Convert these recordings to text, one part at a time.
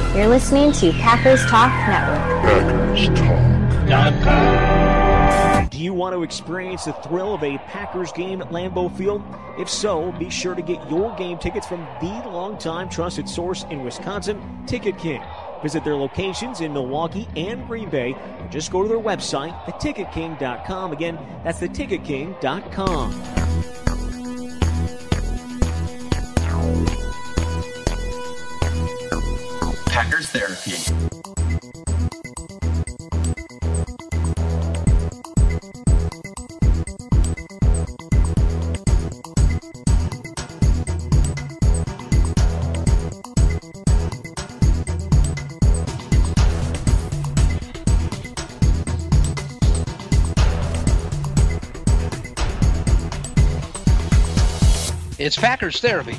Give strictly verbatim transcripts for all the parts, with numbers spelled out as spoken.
You're listening to Packers Talk Network. Packers Talk. Do you want to experience the thrill of a Packers game at Lambeau Field? If so, be sure to get your game tickets from the longtime trusted source in Wisconsin, Ticket King. Visit their locations in Milwaukee and Green Bay, or just go to their website, the ticket king dot com. Again, that's the ticket king dot com. Packers Therapy. It's Packers Therapy.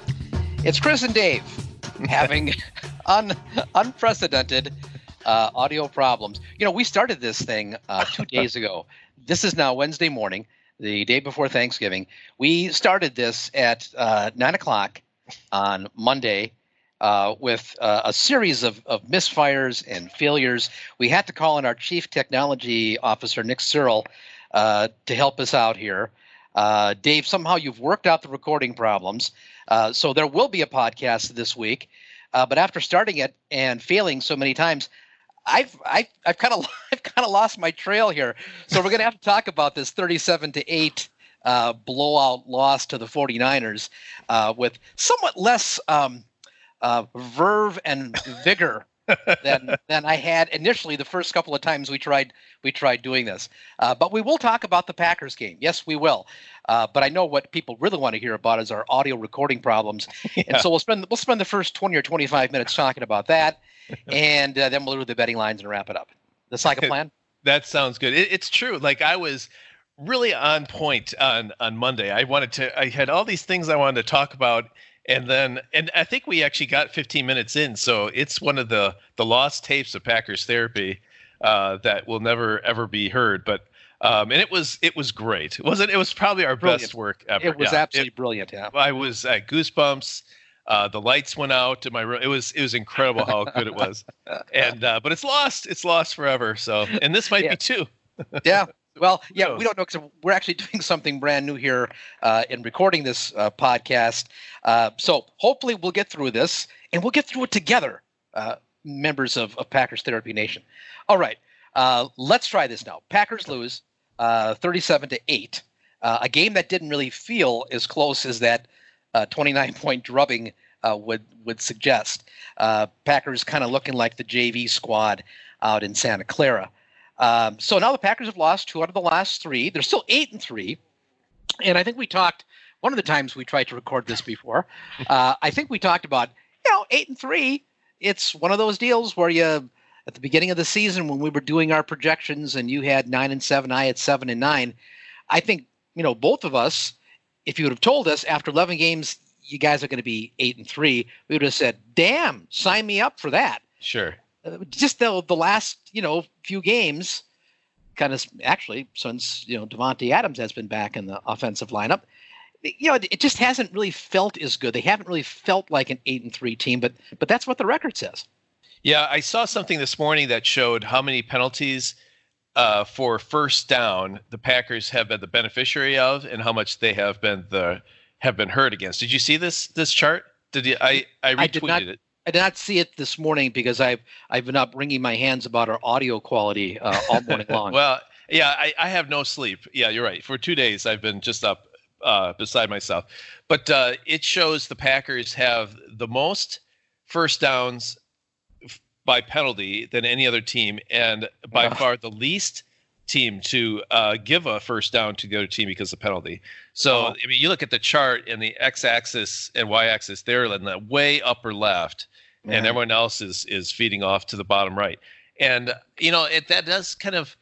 It's Chris and Dave having un, unprecedented uh, audio problems. You know, we started this thing uh, two days ago. This is now Wednesday morning, the day before Thanksgiving. We started this at uh, nine o'clock on Monday uh, with uh, a series of, of misfires and failures. We had to call in our chief technology officer, Nick Searle, uh, to help us out here. Uh, Dave, somehow you've worked out the recording problems, uh, so there will be a podcast this week. Uh, but after starting it and failing so many times, I've I've I've kind of I've kind of lost my trail here. So we're going to have to talk about this thirty-seven to eight uh, blowout loss to the 49ers uh, with somewhat less um, uh, verve and vigor than than I had initially the first couple of times we tried we tried doing this. Uh, but we will talk about the Packers game. Yes, we will. Uh, but I know what people really want to hear about is our audio recording problems, yeah. And so we'll spend we'll spend the first twenty or twenty-five minutes talking about that, and uh, then we'll do the betting lines and wrap it up. That's like a plan. That sounds good. It, it's true. Like I was really on point on on Monday. I wanted to. I had all these things I wanted to talk about. And then, and I think we actually got fifteen minutes in, so it's one of the, the lost tapes of Packers Therapy uh, that will never ever be heard. But um, and it was it was great. It wasn't it was probably our brilliant. best work ever. It was yeah, absolutely it, brilliant. Yeah, I was at goosebumps. Uh, the lights went out in my room. It was it was incredible how good it was. And uh, but it's lost. It's lost forever. So and this might yeah. be too. Yeah. Well, yeah, we don't know because we're actually doing something brand new here uh, in recording this uh, podcast. Uh, so hopefully we'll get through this, and we'll get through it together, uh, members of, of Packers Therapy Nation. All right, uh, let's try this now. Packers lose uh, thirty-seven to eight, uh, a game that didn't really feel as close as that uh, twenty-nine point drubbing uh, would would suggest. Uh, Packers kind of looking like the J V squad out in Santa Clara. Um, so now the Packers have lost two out of the last three. They're still eight and three, and I think we talked one of the times we tried to record this before. Uh, I think we talked about you know eight and three. It's one of those deals where you at the beginning of the season when we were doing our projections and you had nine and seven, I had seven and nine. I think you know both of us. If you would have told us after eleven games you guys are going to be eight and three, we would have said, "Damn, sign me up for that." Sure. Just the the last you know few games, kind of actually since you know Devontae Adams has been back in the offensive lineup, you know it, it just hasn't really felt as good. They haven't really felt like an eight and three team, but but that's what the record says. Yeah, I saw something this morning that showed how many penalties uh, for first down the Packers have been the beneficiary of, and how much they have been the have been hurt against. Did you see this this chart? Did you? I I retweeted I did not, it. I did not see it this morning because I've I've been up wringing my hands about our audio quality uh, all morning long. Well, yeah, I, I have no sleep. Yeah, you're right. For two days, I've been just up uh, beside myself. But uh, it shows the Packers have the most first downs f- by penalty than any other team, and by Wow. far the least team to uh, give a first down to the other team because of penalty. So, Oh. I mean, you look at the chart and the x-axis and y-axis, they're in the way upper left, and Yeah. everyone else is is feeding off to the bottom right. And, you know, it that does kind of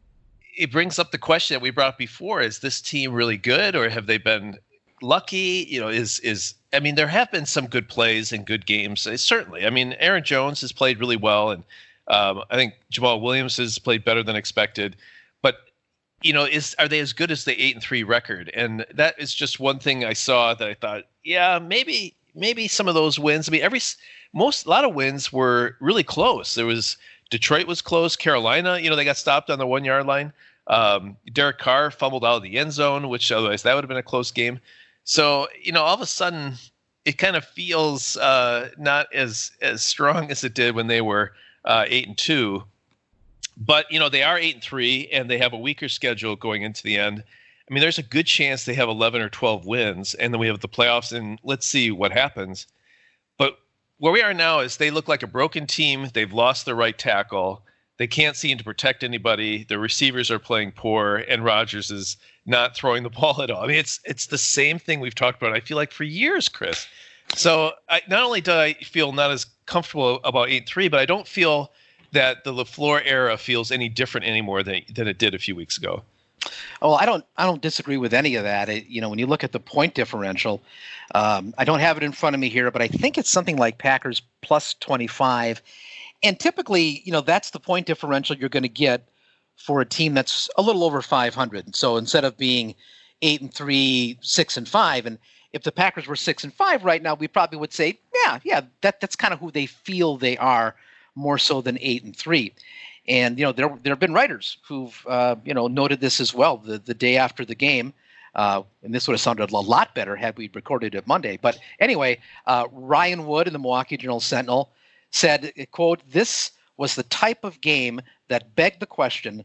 – it brings up the question that we brought up before. Is this team really good, or have they been lucky? You know, is is – I mean, there have been some good plays and good games, uh, certainly. I mean, Aaron Jones has played really well, and um, I think Jamal Williams has played better than expected. But you know, is are they as good as the eight and three record? And that is just one thing I saw that I thought, yeah, maybe maybe some of those wins. I mean, every most a lot of wins were really close. There was Detroit was close. Carolina, you know, they got stopped on the one yard line. Um, Derek Carr fumbled out of the end zone, which otherwise that would have been a close game. So, you know, all of a sudden it kind of feels uh, not as as strong as it did when they were uh, eight and two. But, you know, they are eight and three, and they have a weaker schedule going into the end. I mean, there's a good chance they have eleven or twelve wins, and then we have the playoffs, and let's see what happens. But where we are now is they look like a broken team. They've lost their right tackle. They can't seem to protect anybody. Their receivers are playing poor, and Rodgers is not throwing the ball at all. I mean, it's it's the same thing we've talked about, I feel like, for years, Chris. So I, not only do I feel not as comfortable about eight and three, but I don't feel that the LaFleur era feels any different anymore than, than it did a few weeks ago. Oh, I don't. I don't disagree with any of that. It, you know, when you look at the point differential, um, I don't have it in front of me here, but I think it's something like Packers plus twenty-five, and typically, you know, that's the point differential you're going to get for a team that's a little over five hundred. So instead of being eight and three, six and five, and if the Packers were six and five right now, we probably would say, yeah, yeah, that that's kind of who they feel they are, more so than eight and three. And, you know, there there have been writers who've, uh, you know, noted this as well the, the day after the game. Uh, and this would have sounded a lot better had we recorded it Monday. But anyway, uh, Ryan Wood in the Milwaukee Journal-Sentinel said, quote, "This was the type of game that begged the question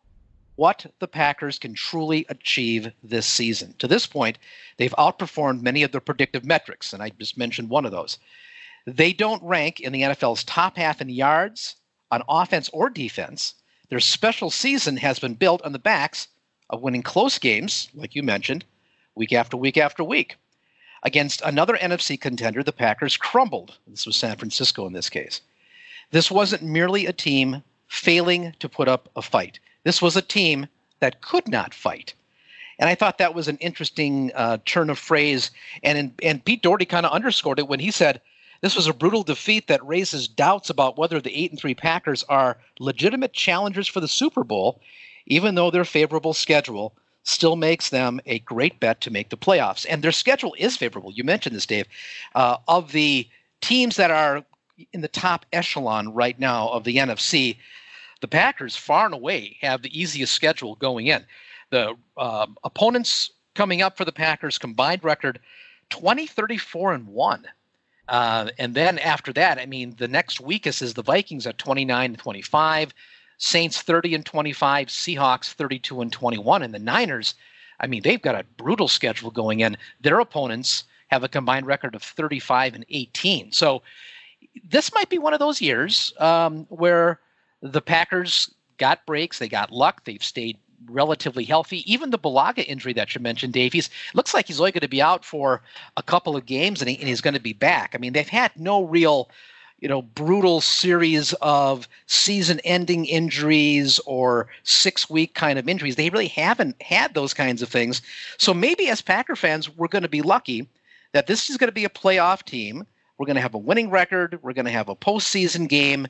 what the Packers can truly achieve this season. To this point, they've outperformed many of their predictive metrics." And I just mentioned one of those. "They don't rank in the N F L's top half in yards, on offense or defense. Their special season has been built on the backs of winning close games, like you mentioned, week after week after week. Against another N F C contender, the Packers crumbled." This was San Francisco in this case. "This wasn't merely a team failing to put up a fight. This was a team that could not fight." And I thought that was an interesting uh, turn of phrase. And, in, and Pete Doherty kind of underscored it when he said, "This was a brutal defeat that raises doubts about whether the eight and three Packers are legitimate challengers for the Super Bowl, even though their favorable schedule still makes them a great bet to make the playoffs." And their schedule is favorable. You mentioned this, Dave. Uh, of the teams that are in the top echelon right now of the N F C, the Packers far and away have the easiest schedule going in. The uh, opponents coming up for the Packers combined record twenty, thirty-four, and one. Uh, and then after that, I mean, the next weakest is the Vikings at twenty-nine and twenty-five, Saints thirty and twenty-five, Seahawks thirty-two and twenty-one, and the Niners, I mean, they've got a brutal schedule going in. Their opponents have a combined record of thirty-five and eighteen. So this might be one of those years um, where the Packers got breaks, they got luck, they've stayed relatively healthy. Even the Bulaga injury that you mentioned, Dave, he's looks like he's only going to be out for a couple of games, and, he, and he's going to be back. I mean, they've had no real, you know, brutal series of season-ending injuries or six-week kind of injuries. They really haven't had those kinds of things. So maybe as Packer fans, we're going to be lucky that this is going to be a playoff team. We're going to have a winning record. We're going to have a postseason game,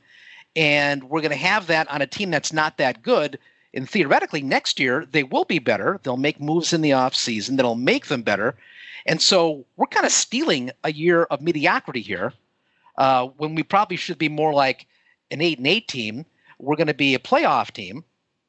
and we're going to have that on a team that's not that good. And theoretically, next year, they will be better. They'll make moves in the offseason that'll make them better. And so we're kind of stealing a year of mediocrity here uh, when we probably should be more like an eight and eight team. We're going to be a playoff team.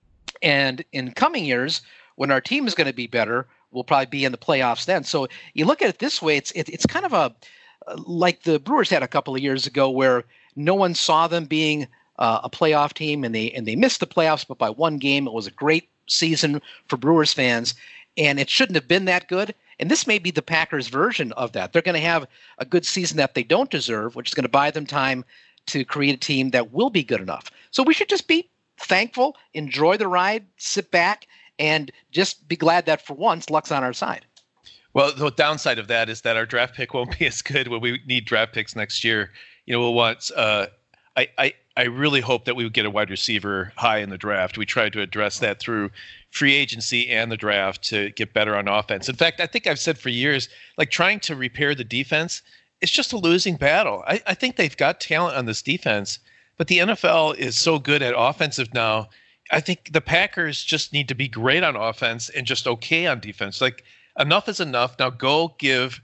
And in coming years, when our team is going to be better, we'll probably be in the playoffs then. So you look at it this way, it's it, it's kind of a like the Brewers had a couple of years ago where no one saw them being Uh, a playoff team, and they and they missed the playoffs, but by one game. It was a great season for Brewers fans, and it shouldn't have been that good. And this may be the Packers' version of that. They're going to have a good season that they don't deserve, which is going to buy them time to create a team that will be good enough. So we should just be thankful, enjoy the ride, sit back, and just be glad that for once luck's on our side. Well, the downside of that is that our draft pick won't be as good when we need draft picks next year. You know, we'll want uh, I, I I really hope that we would get a wide receiver high in the draft. We tried to address that through free agency and the draft to get better on offense. In fact, I think I've said for years, like trying to repair the defense, it's just a losing battle. I, I think they've got talent on this defense, but the N F L is so good at offensive now. I think the Packers just need to be great on offense and just okay on defense. Like enough is enough. Now go give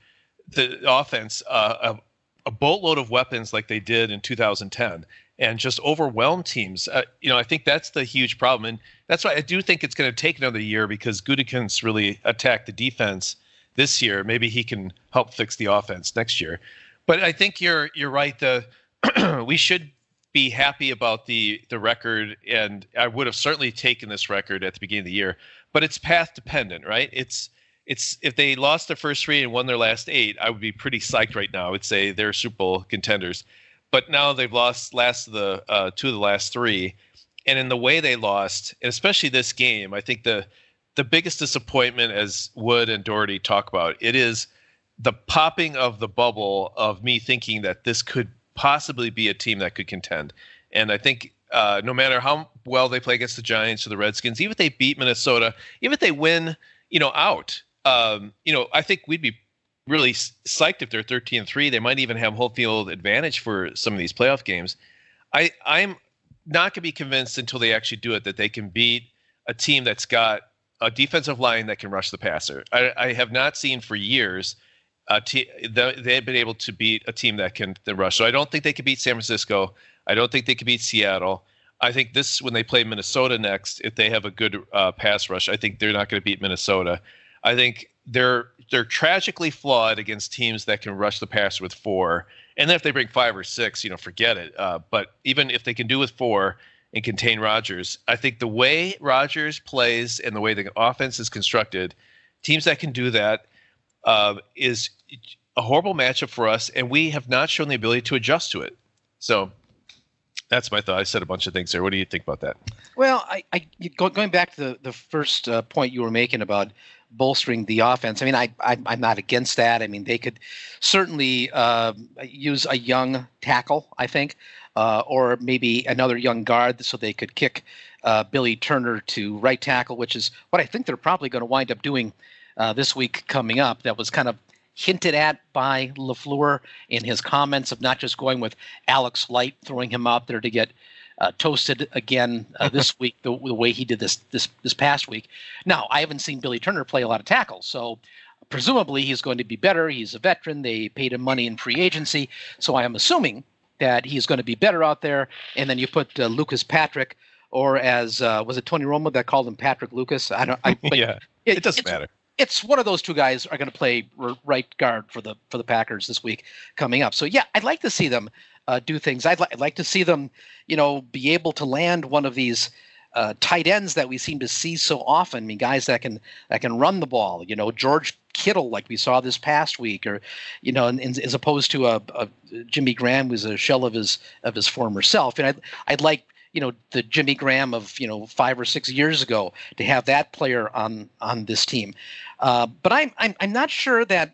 the offense uh, a, a boatload of weapons like they did in two thousand ten and just overwhelm teams. Uh, you know, I think that's the huge problem. And that's why I do think it's going to take another year because Gutekunst really attacked the defense this year. Maybe he can help fix the offense next year. But I think you're you're right. The we should be happy about the the record, and I would have certainly taken this record at the beginning of the year. But it's path dependent, right? It's it's if they lost their first three and won their last eight, I would be pretty psyched right now. I would say they're Super Bowl contenders. But now they've lost last of the uh, two of the last three, and in the way they lost, and especially this game, I think the the biggest disappointment, as Wood and Doherty talk about, it is the popping of the bubble of me thinking that this could possibly be a team that could contend. And I think uh, no matter how well they play against the Giants or the Redskins, even if they beat Minnesota, even if they win, you know, out, um, you know, I think we'd be really psyched if they're thirteen and three. They might even have home field advantage for some of these playoff games. I, I'm not going to be convinced until they actually do it that they can beat a team that's got a defensive line that can rush the passer. I, I have not seen for years uh, t- the, they've been able to beat a team that can the rush. So I don't think they could beat San Francisco. I don't think they could beat Seattle. I think this, when they play Minnesota next, if they have a good uh, pass rush, I think they're not going to beat Minnesota. I think they're they're tragically flawed against teams that can rush the passer with four. And then if they bring five or six, you know, forget it. Uh, but even if they can do with four and contain Rodgers, I think the way Rodgers plays and the way the offense is constructed, teams that can do that uh, is a horrible matchup for us, and we have not shown the ability to adjust to it. So that's my thought. I said a bunch of things there. What do you think about that? Well, I, I going back to the, the first uh, point you were making about bolstering the offense. I mean, I, I I'm not against that. I mean, they could certainly uh, use a young tackle, I think, uh, or maybe another young guard, so they could kick uh, Billy Turner to right tackle, which is what I think they're probably going to wind up doing uh, this week coming up. That was kind of hinted at by LaFleur in his comments of not just going with Alex Light, throwing him out there to get uh, toasted again uh, this week, the, the way he did this, this this past week. Now, I haven't seen Billy Turner play a lot of tackles, so presumably he's going to be better. He's a veteran. They paid him money in free agency, so I am assuming that he's going to be better out there. And then you put uh, Lucas Patrick, or as uh, was it Tony Romo that called him Patrick Lucas? I don't. I, yeah, it, it doesn't it's, matter. It's one of those two guys are going to play right guard for the for the Packers this week coming up. So yeah, I'd like to see them uh, do things. I'd, li- I'd like to see them, you know, be able to land one of these uh, tight ends that we seem to see so often. I mean, guys that can that can run the ball. You know, George Kittle, like we saw this past week, or you know, and, and, as opposed to a, a Jimmy Graham, who's a shell of his of his former self. And I'd I'd like, you know, the Jimmy Graham of, you know, five or six years ago to have that player on on this team. Uh, but I'm, I'm I'm not sure that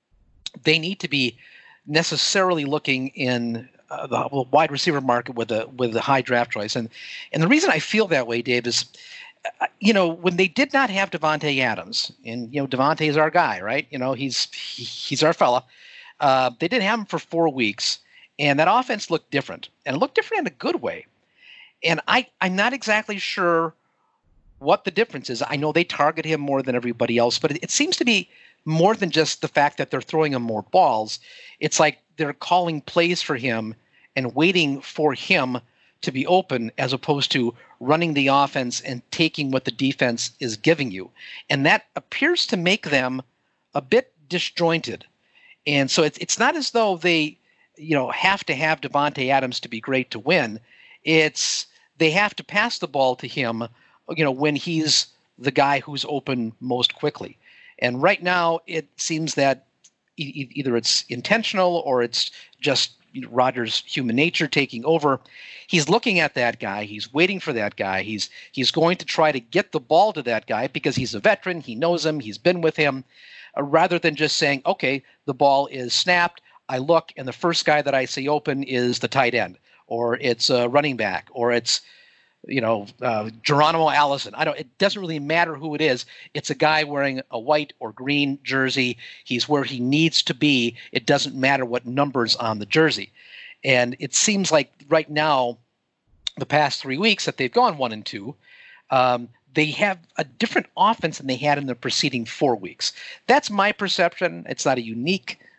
they need to be necessarily looking in uh, the wide receiver market with a with a high draft choice. And and the reason I feel that way, Dave, is, uh, you know, when they did not have Davante Adams, and you know, Davante is our guy, right? You know, he's he, he's our fella. Uh, they didn't have him for four weeks, and that offense looked different, and it looked different in a good way. And I I'm not exactly sure what the difference is. I know they target him more than everybody else, but it, it seems to be more than just the fact that they're throwing him more balls. It's like they're calling plays for him and waiting for him to be open, as opposed to running the offense and taking what the defense is giving you. And that appears to make them a bit disjointed. And so it's it's not as though they, you know, have to have Davante Adams to be great to win. It's they have to pass the ball to him, you know, when he's the guy who's open most quickly. And right now, it seems that e- either it's intentional or it's just, you know, Rodgers' human nature taking over. He's looking at that guy. He's waiting for that guy. He's he's going to try to get the ball to that guy because he's a veteran. He knows him. He's been with him, uh, rather than just saying, okay, the ball is snapped. I look, and the first guy that I see open is the tight end, or it's a running back, or it's, you know, uh, Geronimo Allison. I don't. It doesn't really matter who it is. It's a guy wearing a white or green jersey. He's where he needs to be. It doesn't matter what number's on the jersey. And it seems like right now, the past three weeks that they've gone one and two, um, they have a different offense than they had in the preceding four weeks. That's my perception. It's not a unique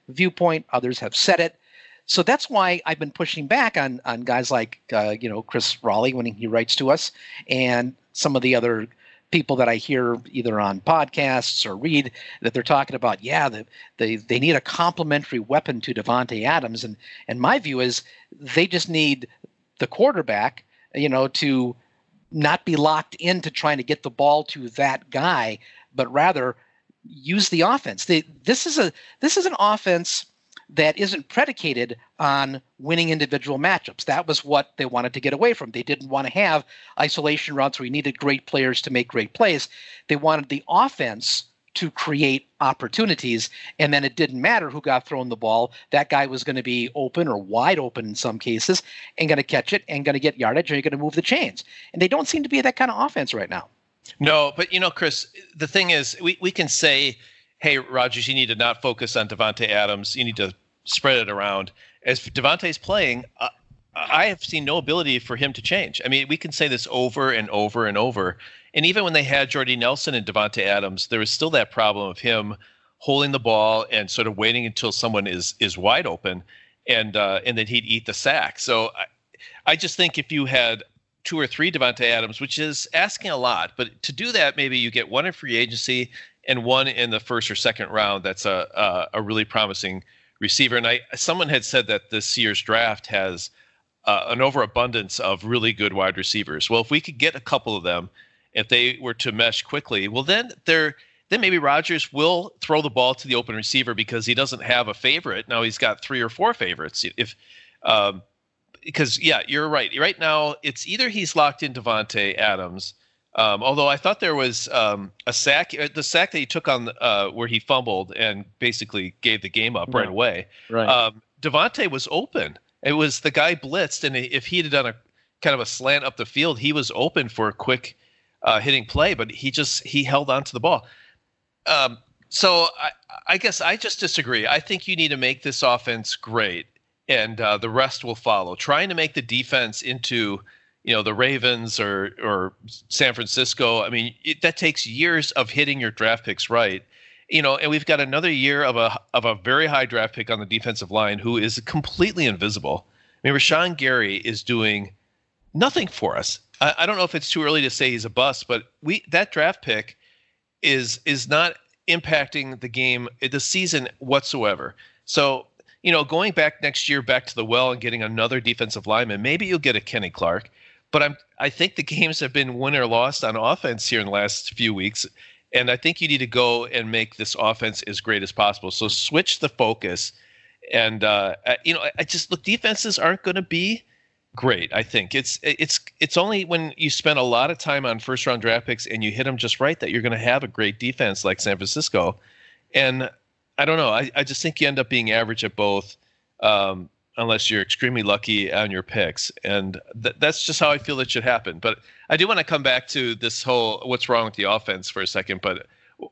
viewpoint. Others have said it. So that's why I've been pushing back on on guys like uh, you know Chris Raleigh when he writes to us, and some of the other people that I hear either on podcasts or read that they're talking about. Yeah, the, they they need a complementary weapon to Davante Adams, and and my view is they just need the quarterback, you know, to not be locked into trying to get the ball to that guy, but rather use the offense. They, this is a this is an offense that isn't predicated on winning individual matchups. That was what they wanted to get away from. They didn't want to have isolation routes where you needed great players to make great plays. They wanted the offense to create opportunities, and then it didn't matter who got thrown the ball. That guy was going to be open or wide open in some cases and going to catch it and going to get yardage and going to move the chains. And they don't seem to be that kind of offense right now. No, but, you know, Chris, the thing is, we, we can say, hey, Rodgers, you need to not focus on Davante Adams. You need to spread it around. As Davante's playing, uh, I have seen no ability for him to change. I mean, we can say this over and over and over. And even when they had Jordy Nelson and Davante Adams, there was still that problem of him holding the ball and sort of waiting until someone is is wide open, and uh, and then he'd eat the sack. So I, I just think if you had two or three Davante Adams, which is asking a lot, but to do that, maybe you get one in free agency and one in the first or second round. That's a a, a really promising receiver. And I someone had said that this year's draft has uh, an overabundance of really good wide receivers. Well, if we could get a couple of them, if they were to mesh quickly, well, then they're then maybe Rodgers will throw the ball to the open receiver because he doesn't have a favorite. Now he's got three or four favorites. If um, because yeah, you're right. Right now it's either he's locked in Davante Adams. Um, although I thought there was um, a sack, the sack that he took on uh, where he fumbled and basically gave the game up right, right away. Right. Um, Davante was open. It was the guy blitzed, and if he had done a kind of a slant up the field, he was open for a quick uh, hitting play, but he just he held on to the ball. Um, so I, I guess I just disagree. I think you need to make this offense great, and uh, the rest will follow. Trying to make the defense into you know, the Ravens or or San Francisco. I mean, it, that takes years of hitting your draft picks right. You know, and we've got another year of a of a very high draft pick on the defensive line who is completely invisible. I mean, Rashawn Gary is doing nothing for us. I, I don't know if it's too early to say he's a bust, but we that draft pick is is not impacting the game, the season whatsoever. So, you know, going back next year, back to the well and getting another defensive lineman, maybe you'll get a Kenny Clark. But I'm, I think the games have been won or lost on offense here in the last few weeks. And I think you need to go and make this offense as great as possible. So switch the focus. And, uh, you know, I just look, defenses aren't going to be great. I think it's, it's, it's only when you spend a lot of time on first round draft picks and you hit them just right that you're going to have a great defense like San Francisco. And I don't know. I, I just think you end up being average at both. Um, unless you're extremely lucky on your picks. And th- that's just how I feel it should happen. But I do want to come back to this whole what's wrong with the offense for a second. But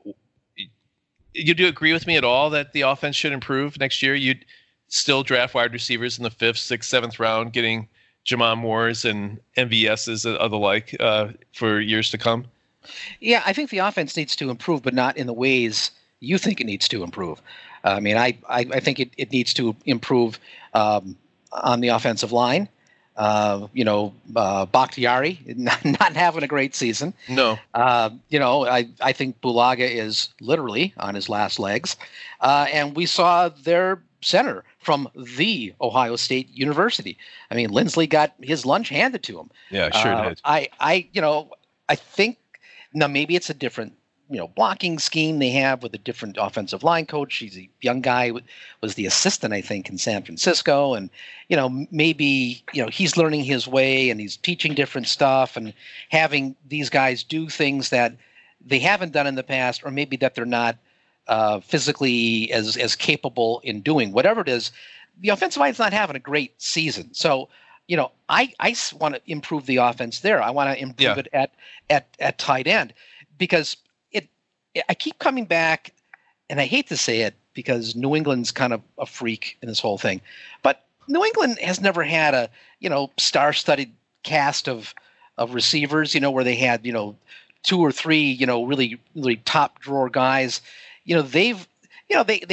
you do agree with me at all that the offense should improve next year? You'd still draft wide receivers in the fifth, sixth, seventh round, getting Jamon Moores and M V S's of the like uh, for years to come? Yeah, I think the offense needs to improve, but not in the ways you think it needs to improve. I mean, I, I, I think it, it needs to improve um, on the offensive line. Uh, you know, uh, Bakhtiari not, not having a great season. No. Uh, you know, I, I think Bulaga is literally on his last legs. Uh, and we saw their center from the Ohio State University. I mean, Lindsley got his lunch handed to him. Yeah, sure uh, did. I, I, you know, I think now maybe it's a different you know, blocking scheme they have with a different offensive line coach. He's a young guy, was the assistant, I think, in San Francisco. And, you know, maybe, you know, he's learning his way and he's teaching different stuff and having these guys do things that they haven't done in the past, or maybe that they're not uh, physically as, as capable in doing. Whatever it is, the offensive line's not having a great season. So, you know, I, I want to improve the offense there. I want to improve yeah. it at, at, at tight end because I keep coming back, and I hate to say it because New England's kind of a freak in this whole thing, but New England has never had a, you know, star-studded cast of of receivers, you know, where they had, you know, two or three, you know, really, really top drawer guys. You know, they've, you know, they, they had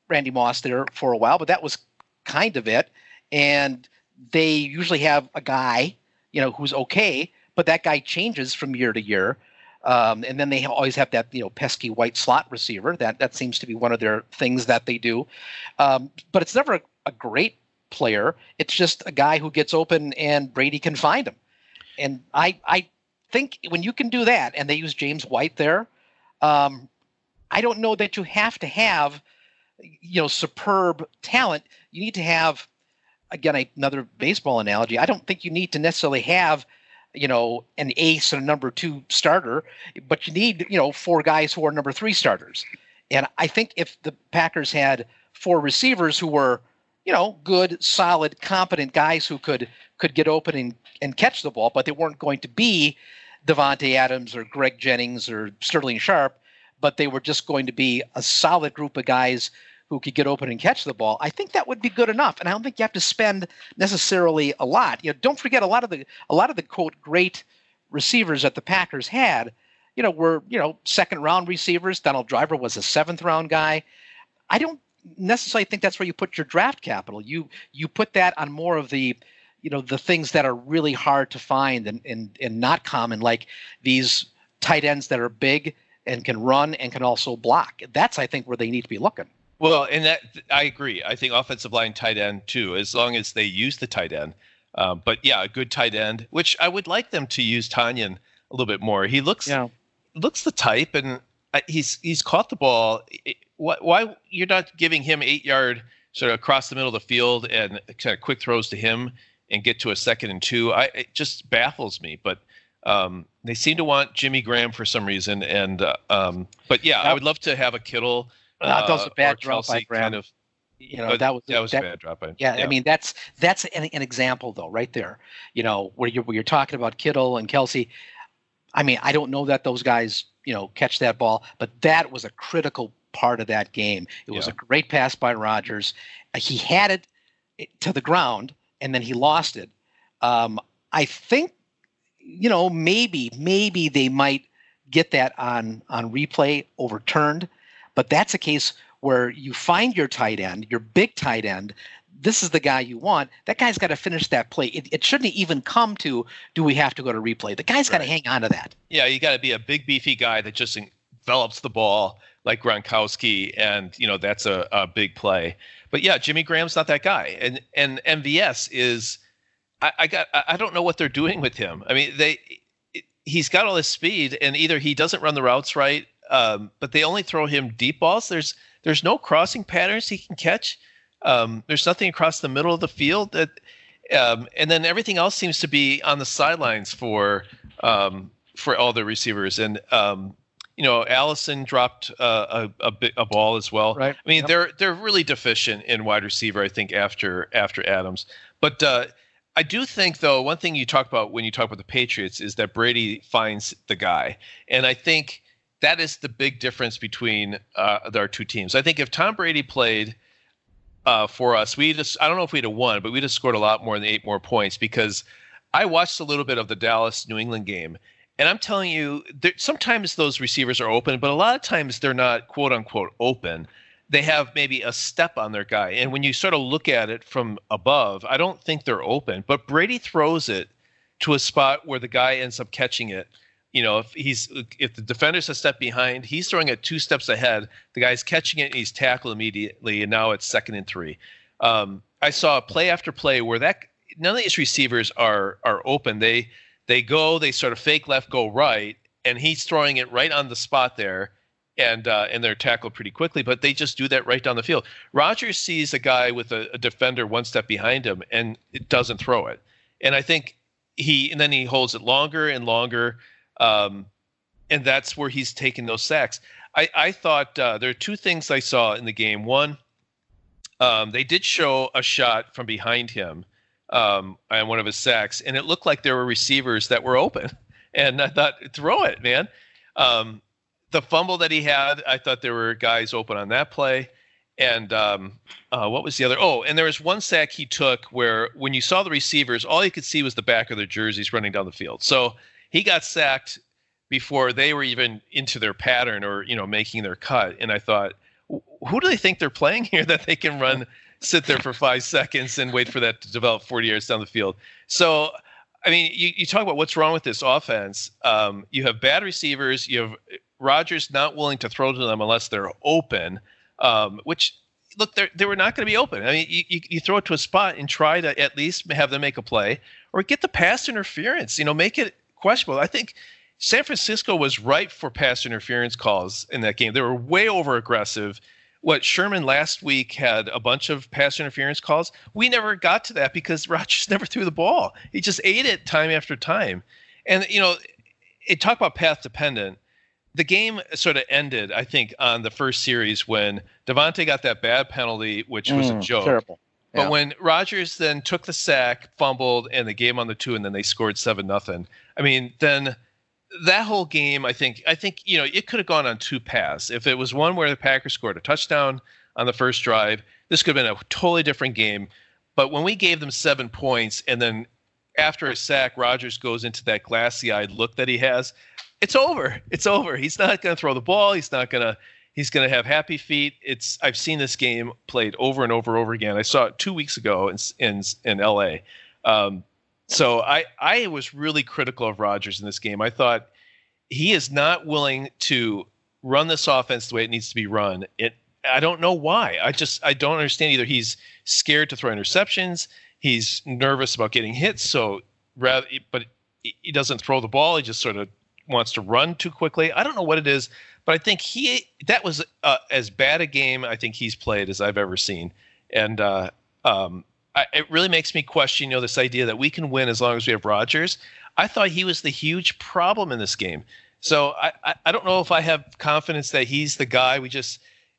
Randy Moss there for a while, but that was kind of it. And they usually have a guy, you know, who's okay, but that guy changes from year to year. Um, and then they always have that, you know, pesky white slot receiver. That that seems to be one of their things that they do. Um, but it's never a, a great player. It's just a guy who gets open and Brady can find him. And I I think when you can do that, and they use James White there, um, I don't know that you have to have, you know, superb talent. You need to have, again, another baseball analogy. I don't think you need to necessarily have, you know, an ace and a number two starter, but you need, you know, four guys who are number three starters. And I think if the Packers had four receivers who were, you know, good, solid, competent guys who could could get open and, and catch the ball, but they weren't going to be Devontae Adams or Greg Jennings or Sterling Sharp, but they were just going to be a solid group of guys who could get open and catch the ball, I think that would be good enough. And I don't think you have to spend necessarily a lot. You know, don't forget a lot of the a lot of the quote great receivers that the Packers had, you know, were, you know, second round receivers. Donald Driver was a seventh round guy. I don't necessarily think that's where you put your draft capital. You you put that on more of the, you know, the things that are really hard to find and and, and not common, like these tight ends that are big and can run and can also block. That's, I think, where they need to be looking. Well, and that I agree. I think offensive line tight end too, as long as they use the tight end. Um, but yeah, a good tight end, which I would like them to use Tanyan a little bit more. He looks yeah. looks the type, and he's he's caught the ball. Why, why you're not giving him eight yard sort of across the middle of the field and kind of quick throws to him and get to a second and two? I it just baffles me. But um, they seem to want Jimmy Graham for some reason, and uh, um, but yeah, I would love to have a Kittle. Uh, that was a bad drop by Graham. Kind of, you know, that was that was that, a bad drop by. Yeah, yeah, I mean that's that's an, an example though, right there. You know, where you're where you're talking about Kittle and Kelsey. I mean, I don't know that those guys, you know, catch that ball, but that was a critical part of that game. It was yeah. a great pass by Rodgers. Uh, he had it to the ground, and then he lost it. Um, I think, you know, maybe maybe they might get that on on replay overturned. But that's a case where you find your tight end, your big tight end. This is the guy you want. That guy's got to finish that play. It, it shouldn't even come to, do we have to go to replay? The guy's got to hang on to that. Yeah, you got to be a big, beefy guy that just envelops the ball like Gronkowski, and you know that's a, a big play. But yeah, Jimmy Graham's not that guy, and and M V S is. I, I got. I don't know what they're doing with him. I mean, they. He's got all this speed, and either he doesn't run the routes right. Um, but they only throw him deep balls. There's there's no crossing patterns he can catch. Um, there's nothing across the middle of the field that, um, and then everything else seems to be on the sidelines for um, for all the receivers. And um, you know, Allison dropped uh, a a, bit, a ball as well. Right. I mean, yep. they're they're really deficient in wide receiver, I think, after after Adams. But uh, I do think, though, one thing you talk about when you talk about the Patriots is that Brady finds the guy, and I think that is the big difference between uh, our two teams. I think if Tom Brady played uh, for us, we just I don't know if we'd have won, but we'd have scored a lot more than eight more points, because I watched a little bit of the Dallas New England game, and I'm telling you, there, sometimes those receivers are open, but a lot of times they're not quote unquote open. They have maybe a step on their guy, and when you sort of look at it from above, I don't think they're open. But Brady throws it to a spot where the guy ends up catching it. You know, if he's if the defender's a step behind, he's throwing it two steps ahead. The guy's catching it, and he's tackled immediately, and now it's second and three. Um, I saw play after play where that none of these receivers are are open. They they go, they sort of fake left, go right, and he's throwing it right on the spot there, and uh, and they're tackled pretty quickly. But they just do that right down the field. Rodgers sees a guy with a, a defender one step behind him, and it doesn't throw it. And I think he and then he holds it longer and longer. Um, and that's where he's taking those sacks. I, I thought uh, there are two things I saw in the game. One, um, they did show a shot from behind him um, on one of his sacks, and it looked like there were receivers that were open. And I thought, throw it, man. Um, the fumble that he had, I thought there were guys open on that play. And um, uh, what was the other? Oh, and there was one sack he took where when you saw the receivers, all you could see was the back of their jerseys running down the field. So he got sacked before they were even into their pattern or, you know, making their cut. And I thought, who do they think they're playing here that they can run, sit there for five seconds and wait for that to develop forty yards down the field? So, I mean, you, you talk about what's wrong with this offense. Um, you have bad receivers. You have Rodgers not willing to throw to them unless they're open, um, which, look, they were not going to be open. I mean, you, you, you throw it to a spot and try to at least have them make a play or get the pass interference, you know, make it questionable. I think San Francisco was ripe for pass interference calls in that game. They were way over aggressive. What, Sherman last week had a bunch of pass interference calls. We never got to that because Rodgers never threw the ball. He just ate it time after time. And, you know, it talk about path dependent. The game sort of ended, I think, on the first series when Devontae got that bad penalty, which was Mm, a joke. terrible. But Yeah. when Rodgers then took the sack, fumbled, and they gave him on the two, and then they scored seven nothing. I mean, then that whole game, I think, I think you know, it could have gone on two paths. If it was one where the Packers scored a touchdown on the first drive, this could have been a totally different game. But when we gave them seven points, and then after a sack, Rodgers goes into that glassy-eyed look that he has, it's over. It's over. He's not going to throw the ball. He's not going to. He's going to have happy feet. It's. I've seen this game played over and over and over again. I saw it two weeks ago in in in L A. Um, so I I was really critical of Rodgers in this game. I thought he is not willing to run this offense the way it needs to be run. It. I don't know why. I just I don't understand either. He's scared to throw interceptions. He's nervous about getting hit. So rather, but he doesn't throw the ball. He just sort of wants to run too quickly. I don't know what it is, but I think he that was uh, as bad a game I think he's played as I've ever seen, and uh, um, I, it really makes me question, you know, this idea that we can win as long as we have Rodgers. I thought he was the huge problem in this game, so I, I, I don't know if I have confidence that he's the guy. We just,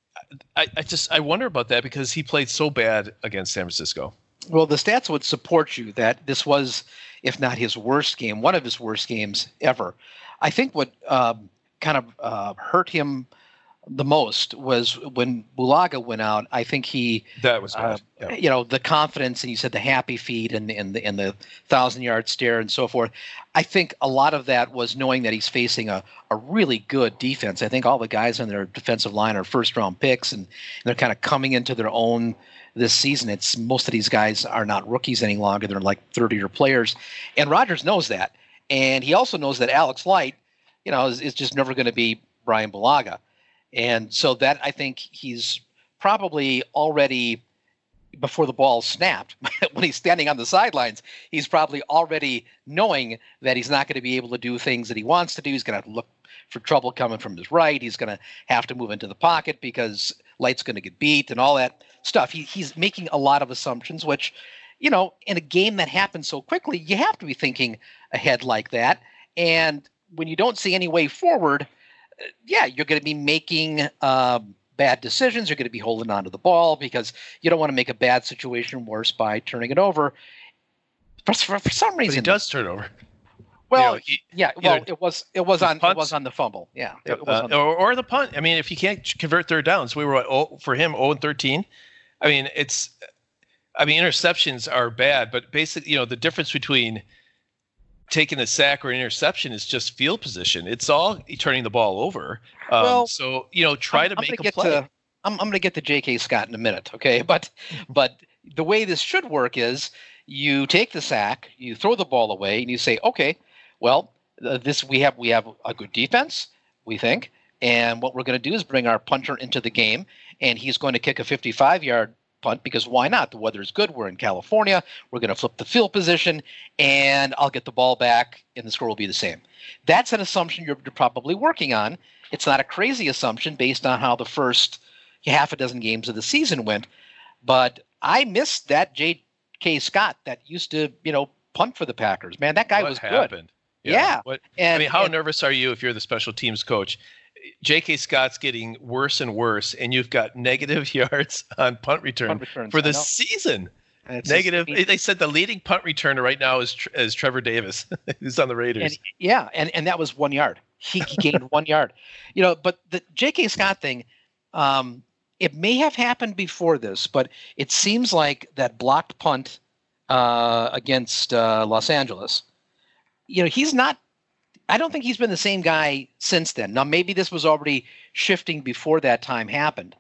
I, I just I wonder about that because he played so bad against San Francisco. Well, the stats would support you that this was, if not his worst game, one of his worst games ever. I think what um, kind of uh, hurt him the most was when Bulaga went out. I think he That was bad. uh, Yeah. you know, the confidence, and you said the happy feet and, and the and the thousand yard stare and so forth. I think a lot of that was knowing that he's facing a, a really good defense. I think all the guys on their defensive line are first round picks, and, and they're kind of coming into their own this season. It's most of these guys are not rookies any longer. They're like third year players, and Rodgers knows that. And he also knows that Alex Light, you know, is, is just never going to be Brian Bulaga. And so that, I think he's probably already, before the ball snapped, when he's standing on the sidelines, he's probably already knowing that he's not going to be able to do things that he wants to do. He's going to look for trouble coming from his right. He's going to have to move into the pocket because Light's going to get beat and all that stuff. He, he's making a lot of assumptions, which, you know, in a game that happens so quickly, you have to be thinking ahead like that. And when you don't see any way forward, yeah, you're going to be making um, bad decisions. You're going to be holding on to the ball because you don't want to make a bad situation worse by turning it over. For, for, for some But reason, he does turn over. well, you know, he- yeah, well, either it was it was on it punts- was on the fumble. Yeah, it, it was Uh, on the, or, or the punt. I mean, if he can't convert third downs, we were what, oh, for him zero and thirteen. I mean, it's. I mean, interceptions are bad, but basically, you know, the difference between taking a sack or an interception is just field position. It's all turning the ball over. Um, Well, so you know, try I'm, to I'm make gonna a get play. to I'm, I'm going to get to J K. Scott in a minute, okay? But but the way this should work is you take the sack, you throw the ball away, and you say, okay, well, uh, this we have we have a good defense, we think, and what we're going to do is bring our punter into the game, and he's going to kick a fifty-five yard punt because why not? The weather is good. We're in California. We're going to flip the field position, and I'll get the ball back, and the score will be the same. That's an assumption you're, you're probably working on. It's not a crazy assumption based on how the first half a dozen games of the season went, but I missed that J K. Scott that used to, you know, punt for the Packers. Man, that guy what was happened? good. Yeah. What, And, I mean, how and- nervous are you if you're the special teams coach? J K. Scott's getting worse and worse, and you've got negative yards on punt return Punt returns, for I the know. season. and it's Negative. just- They said the leading punt returner right now is Tr- is Trevor Davis, who's on the Raiders. And, yeah, and, and that was one yard. He, he gained one yard. You know, but the J K. Scott thing, um, it may have happened before this, but it seems like that blocked punt uh, against uh, Los Angeles, you know, he's not – I don't think he's been the same guy since then. Now, maybe this was already shifting before that time happened.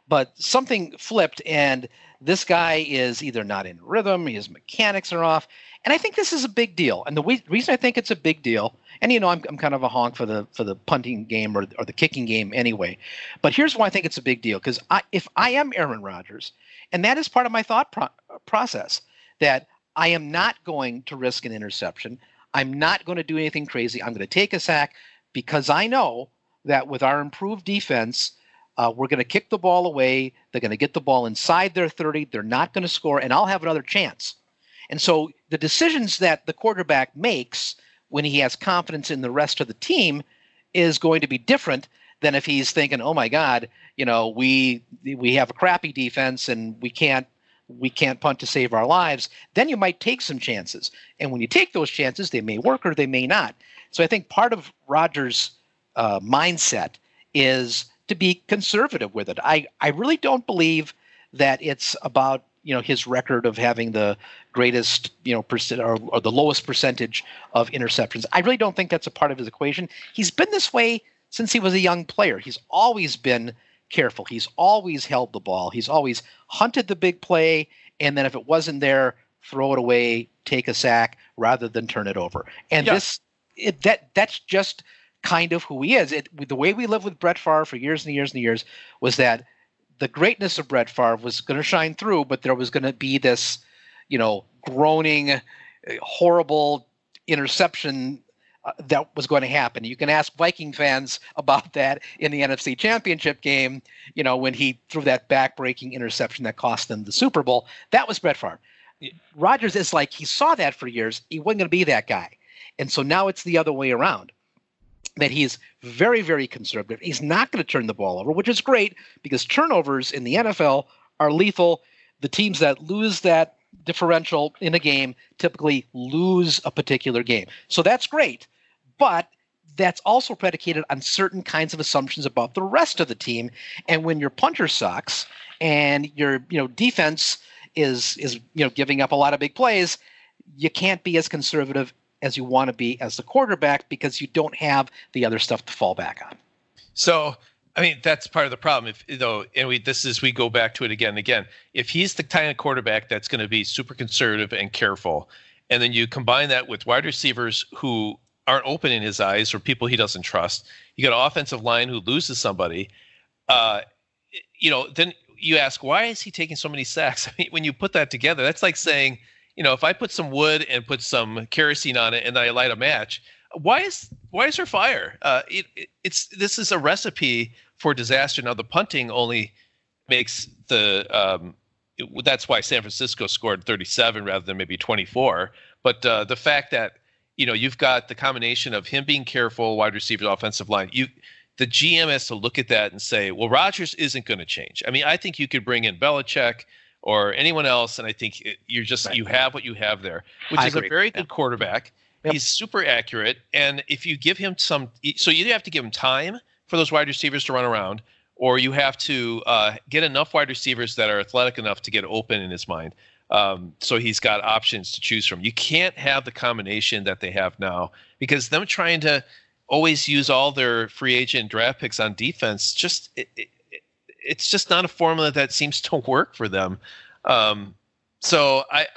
but something flipped, and this guy is either not in rhythm, his mechanics are off, and I think this is a big deal. And the we- reason I think it's a big deal, and you know, I'm I'm kind of a honk for the for the punting game or or the kicking game anyway, but here's why I think it's a big deal. Because I, if I am Aaron Rodgers, and that is part of my thought pro- process, that I am not going to risk an interception. I'm not going to do anything crazy. I'm going to take a sack because I know that with our improved defense, uh, we're going to kick the ball away. They're going to get the ball inside their thirty. They're not going to score, and I'll have another chance. And so the decisions that the quarterback makes when he has confidence in the rest of the team is going to be different than if he's thinking, "Oh my God, you know, we we have a crappy defense and we can't we can't punt to save our lives." Then you might take some chances, and when you take those chances, they may work or they may not. So I think part of Rodgers' uh, mindset is to be conservative with it. I I really don't believe that it's about, you know, his record of having the greatest, you know, percent or, or the lowest percentage of interceptions. I really don't think that's a part of his equation. He's been this way since he was a young player. He's always been careful. He's always held the ball. He's always hunted the big play, and then if it wasn't there, throw it away, take a sack rather than turn it over. And Yeah. this it, that that's just kind of who he is. It, the way we lived with Brett Favre for years and years and years was that the greatness of Brett Favre was going to shine through, but there was going to be this, you know, groaning, horrible interception uh, that was going to happen. You can ask Viking fans about that in the N F C Championship game, you know, when he threw that back-breaking interception that cost them the Super Bowl. That was Brett Favre. Rodgers is like, he saw that for years. He wasn't going to be that guy. And so now it's the other way around, that he's very, very conservative. He's not going to turn the ball over, which is great because turnovers in the N F L are lethal. The teams that lose that differential in a game typically lose a particular game. So that's great, but that's also predicated on certain kinds of assumptions about the rest of the team. And when your punter sucks and your, you know, defense is is you know giving up a lot of big plays, you can't be as conservative as you want to be as the quarterback because you don't have the other stuff to fall back on. So, I mean, that's part of the problem. If you know, and we this is we go back to it again and again. If he's the kind of quarterback that's going to be super conservative and careful, and then you combine that with wide receivers who aren't open in his eyes or people he doesn't trust, you got an offensive line who loses somebody. Uh, you know, then you ask, why is he taking so many sacks? I mean, when you put that together, that's like saying, you know, if I put some wood and put some kerosene on it and then I light a match, why is why is there fire? Uh, it, it, it's this is a recipe for disaster. Now the punting only makes the um, it, that's why San Francisco scored thirty-seven rather than maybe twenty-four. But uh, the fact that you know you've got the combination of him being careful, wide receivers, offensive line, you the G M has to look at that and say, well, Rodgers isn't going to change. I mean, I think you could bring in Belichick or anyone else, and I think it, you're just right. You have what you have there, which I is agree. a very good quarterback. Yep. He's super accurate, and if you give him some, so you have to give him time for those wide receivers to run around, or you have to uh, get enough wide receivers that are athletic enough to get open in his mind. Um, so he's got options to choose from. You can't have the combination that they have now because them trying to always use all their free agent draft picks on defense, just it, it, it's just not a formula that seems to work for them. Um, so I.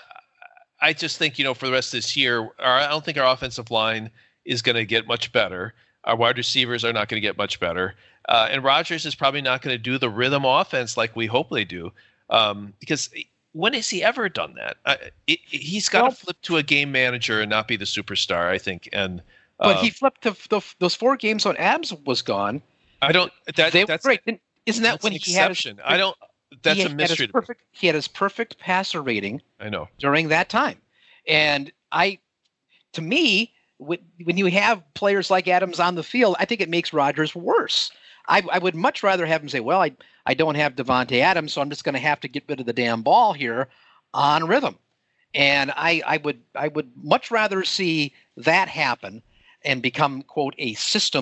I just think, you know, for the rest of this year, our, I don't think our offensive line is going to get much better. Our wide receivers are not going to get much better. Uh, and Rodgers is probably not going to do the rhythm offense like we hope they do. Um, because when has he ever done that? Uh, it, he's got to well, flip to a game manager and not be the superstar, I think. And uh, But he flipped to the, those four games when Adams was gone. I don't that, they that's were great. Isn't that when an he had exception? His, I don't. That's he a mystery. Had perfect, he had his perfect passer rating. I know. During that time, and I, to me, when, when you have players like Adams on the field, I think it makes Rodgers worse. I, I would much rather have him say, "Well, I I don't have Devontae Adams, so I'm just going to have to get rid of the damn ball here on rhythm." And I I would I would much rather see that happen and become, quote, a system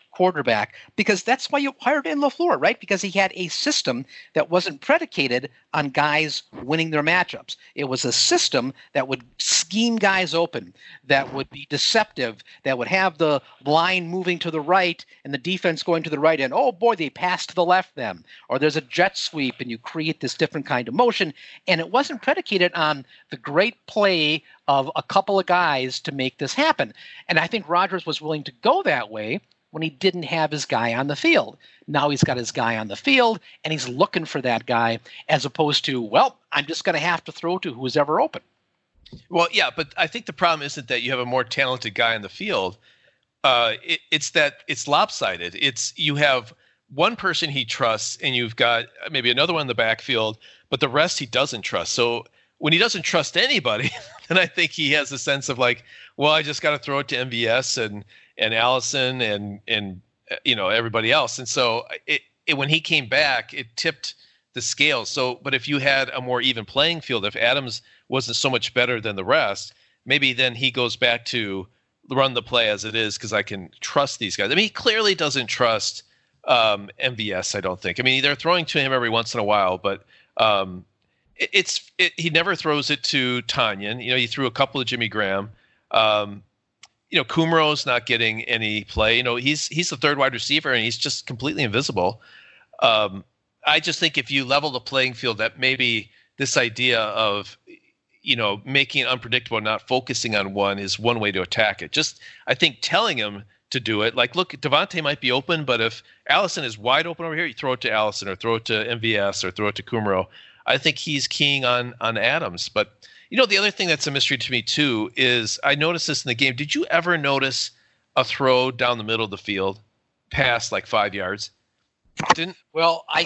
quarterback, because that's why you hired in LaFleur, right? Because he had a system that wasn't predicated on guys winning their matchups. It was a system that would scheme guys open, that would be deceptive, that would have the line moving to the right and the defense going to the right end. Oh boy, they passed to the left then. Or there's a jet sweep and you create this different kind of motion. And it wasn't predicated on the great play of a couple of guys to make this happen. And I think Rodgers was willing to go that way when he didn't have his guy on the field. Now he's got his guy on the field, and he's looking for that guy, as opposed to, well, I'm just going to have to throw to who's ever open. Well, yeah, but I think the problem isn't that you have a more talented guy on the field. Uh, it, it's that it's lopsided. It's you have one person he trusts, and you've got maybe another one in the backfield, but the rest he doesn't trust. So when he doesn't trust anybody, then I think he has a sense of like, well, I just got to throw it to M V S and and Allison and and you know everybody else. And so it, it when he came back, it tipped the scales. So, but if you had a more even playing field, if Adams wasn't so much better than the rest, maybe then he goes back to run the play as it is because I can trust these guys. I mean, he clearly doesn't trust um, M V S. I don't think. I mean, they're throwing to him every once in a while, but. Um, It's it, he never throws it to Tanyan. You know, he threw a couple of Jimmy Graham. Um, you know, Kumro's not getting any play. You know, he's he's the third wide receiver and he's just completely invisible. Um, I just think if you level the playing field, that maybe this idea of you know making it unpredictable, not focusing on one, is one way to attack it. Just I think telling him to do it. Like, look, Devontae might be open, but if Allison is wide open over here, you throw it to Allison or throw it to M V S or throw it to Kumro. I think he's keying on on Adams. But, you know, the other thing that's a mystery to me, too, is I noticed this in the game. Did you ever notice a throw down the middle of the field past like five yards? Didn't? Well, I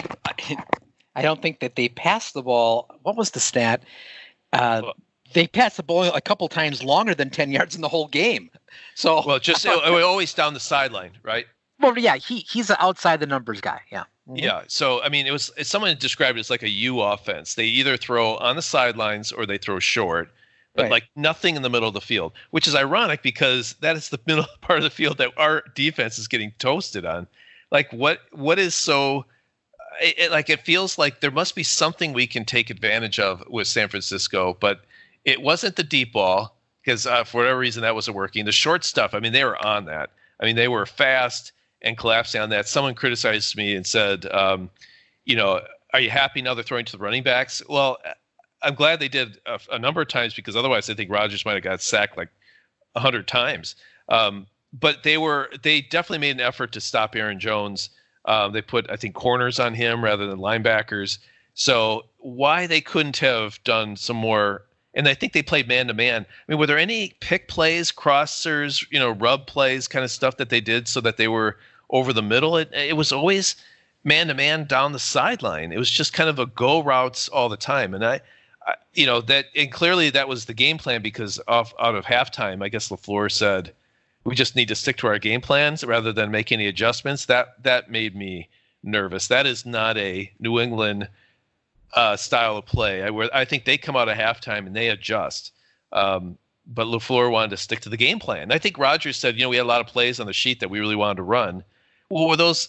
I don't think that they passed the ball. What was the stat? Uh, well, they passed the ball a couple times longer than ten yards in the whole game. So well, just uh, always down the sideline, right? Well, yeah, he he's an outside the numbers guy. Yeah. Mm-hmm. Yeah. So, I mean, it was someone described it as like a U offense. They either throw on the sidelines or they throw short, but right. like nothing in the middle of the field, which is ironic because that is the middle part of the field that our defense is getting toasted on. Like what, what is so it, it, like, it feels like there must be something we can take advantage of with San Francisco, but it wasn't the deep ball because uh, for whatever reason that wasn't working. The short stuff, I mean, they were on that. I mean, they were fast and collapsing on that. Someone criticized me and said, um, you know, are you happy now they're throwing to the running backs? Well, I'm glad they did a, a number of times because otherwise I think Rodgers might have got sacked like a hundred times. Um, but they were, they definitely made an effort to stop Aaron Jones. Um, they put, I think, corners on him rather than linebackers. So why they couldn't have done some more, and I think they played man to man. I mean, were there any pick plays, crossers, you know, rub plays, kind of stuff that they did so that they were over the middle? It, it was always man to man down the sideline. It was just kind of a go routes all the time. And I, I you know, that, and clearly that was the game plan because off out of halftime, I guess LaFleur said, we just need to stick to our game plans rather than make any adjustments. That, that made me nervous. That is not a New England Uh, style of play. I, where I think they come out of halftime and they adjust. Um, but LaFleur wanted to stick to the game plan. I think Rodgers said, you know, we had a lot of plays on the sheet that we really wanted to run. Well, were those,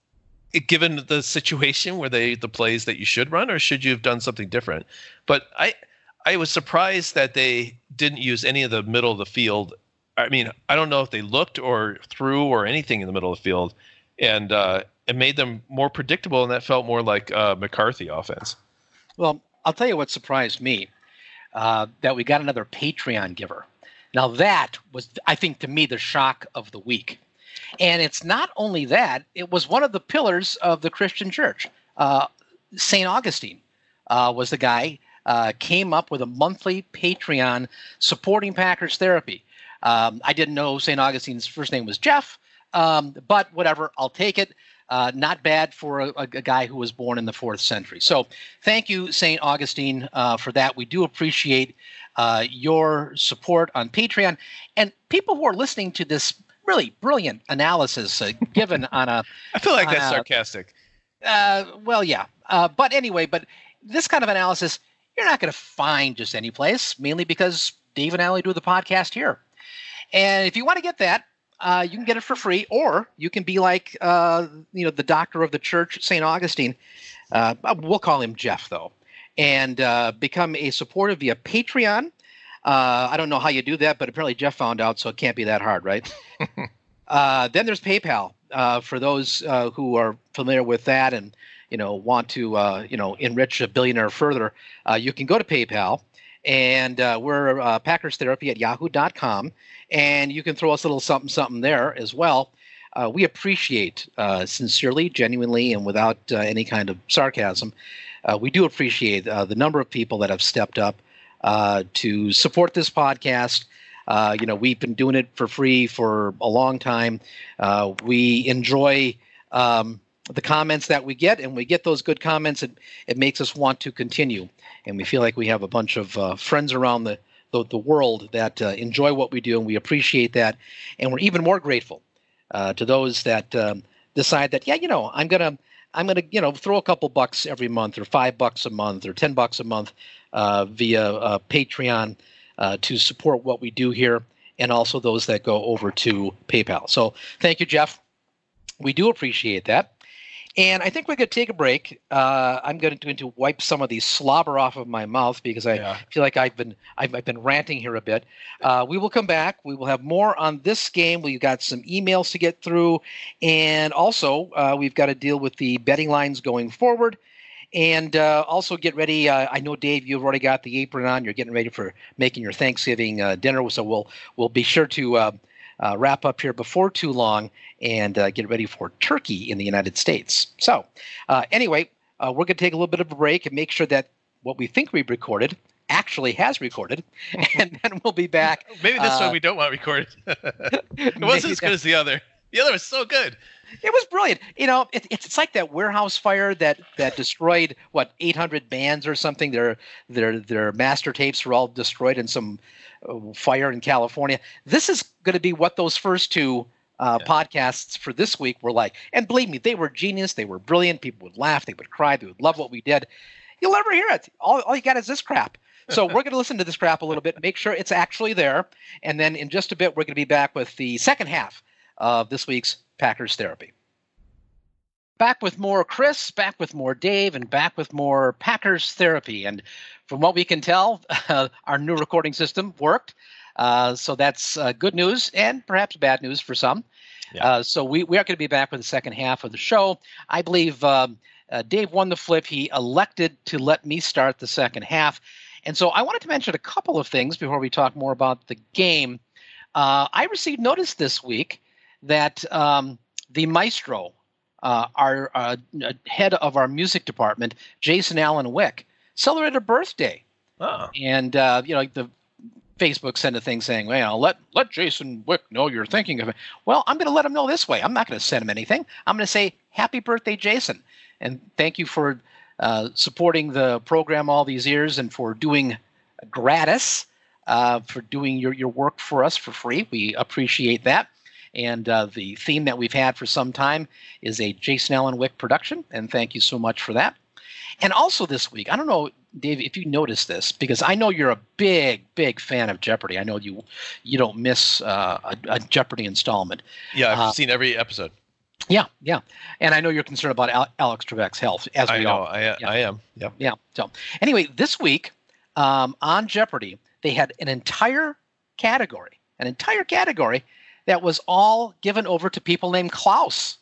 given the situation, were they the plays that you should run, or should you have done something different? But I, I was surprised that they didn't use any of the middle of the field. I mean, I don't know if they looked or threw or anything in the middle of the field, and uh, it made them more predictable, and that felt more like uh, McCarthy offense. Well, I'll tell you what surprised me, uh, that we got another Patreon giver. Now that was, I think, to me, the shock of the week. And it's not only that, it was one of the pillars of the Christian church. Uh, Saint Augustine uh, was the guy, uh, came up with a monthly Patreon supporting Packers Therapy. Um, I didn't know Saint Augustine's first name was Jeff, um, but whatever, I'll take it. Uh, not bad for a, a guy who was born in the fourth century. So thank you, Saint Augustine, uh, for that. We do appreciate uh, your support on Patreon. And people who are listening to this really brilliant analysis uh, given on a... I feel like that's a, sarcastic. Uh, well, yeah. Uh, but anyway, but this kind of analysis, you're not going to find just any place, mainly because Dave and I only do the podcast here. And if you want to get that, uh, you can get it for free, or you can be like, uh, you know, the doctor of the church, Saint Augustine. Uh, we'll call him Jeff, though, and uh, become a supporter via Patreon. Uh, I don't know how you do that, but apparently Jeff found out, so it can't be that hard, right? uh, then there's PayPal uh, for those uh, who are familiar with that and you know want to uh, you know enrich a billionaire further. Uh, you can go to PayPal, and uh, we're uh, Packers Therapy at yahoo dot com, and you can throw us a little something something there as well. Uh, we appreciate uh, sincerely, genuinely, and without uh, any kind of sarcasm. Uh, we do appreciate uh, the number of people that have stepped up uh, to support this podcast. Uh, you know, we've been doing it for free for a long time. Uh, we enjoy um, the comments that we get, and we get those good comments. It, it makes us want to continue. And we feel like we have a bunch of uh, friends around the, the, the world that uh, enjoy what we do, and we appreciate that. And we're even more grateful uh, to those that um, decide that, yeah, you know, I'm going to, I'm going to, you know, throw a couple bucks every month, or five bucks a month, or ten bucks a month uh, via uh, Patreon uh, to support what we do here, and also those that go over to PayPal. So thank you, Jeff. We do appreciate that. And I think we're going to take a break. Uh, I'm going to, going to wipe some of the slobber off of my mouth because I yeah. feel like I've been I've, I've been ranting here a bit. Uh, we will come back. We will have more on this game. We've got some emails to get through, and also uh, we've got to deal with the betting lines going forward. And uh, also get ready. Uh, I know, Dave, you've already got the apron on. You're getting ready for making your Thanksgiving uh, dinner. So we'll we'll be sure to uh, uh, wrap up here before too long and uh, get ready for turkey in the United States. So uh, anyway, uh, we're going to take a little bit of a break and make sure that what we think we've recorded actually has recorded, and then we'll be back. Maybe this uh, one we don't want recorded. It wasn't as good as the other. The other was so good. It was brilliant. You know, it, it's it's like that warehouse fire that, that destroyed what eight hundred bands or something. Their their their master tapes were all destroyed in some uh, fire in California. This is going to be what those first two uh, yeah. podcasts for this week were like. And believe me, they were genius. They were brilliant. People would laugh. They would cry. They would love what we did. You'll never hear it. All all you got is this crap. So we're going to listen to this crap a little bit, make sure it's actually there, and then in just a bit we're going to be back with the second half of this week's Packers Therapy. Back with more Chris, back with more Dave, and back with more Packers Therapy. And from what we can tell, uh, our new recording system worked. Uh, so that's uh, good news and perhaps bad news for some. Yeah. Uh, so we, we are going to be back with the second half of the show. I believe um, uh, Dave won the flip. He elected to let me start the second half. And so I wanted to mention a couple of things before we talk more about the game. Uh, I received notice this week that um, the maestro, uh, our uh, head of our music department, Jason Allen Wick, celebrated a birthday. Oh. And, uh, you know, the Facebook sent a thing saying, well, let, let Jason Wick know you're thinking of it. Well, I'm going to let him know this way. I'm not going to send him anything. I'm going to say, happy birthday, Jason. And thank you for uh, supporting the program all these years and for doing gratis, uh, for doing your, your work for us for free. We appreciate that. And uh, the theme that we've had for some time is a Jason Allen Wick production, and thank you so much for that. And also this week, I don't know, Dave, if you noticed this, because I know you're a big, big fan of Jeopardy. I know you you don't miss uh, a, a Jeopardy installment. Yeah, I've uh, seen every episode. Yeah, yeah. And I know you're concerned about Al- Alex Trebek's health, as we I know, all I, yeah. I am. Yeah. Yeah. So anyway, this week um, on Jeopardy, they had an entire category, an entire category that was all given over to people named Klaus.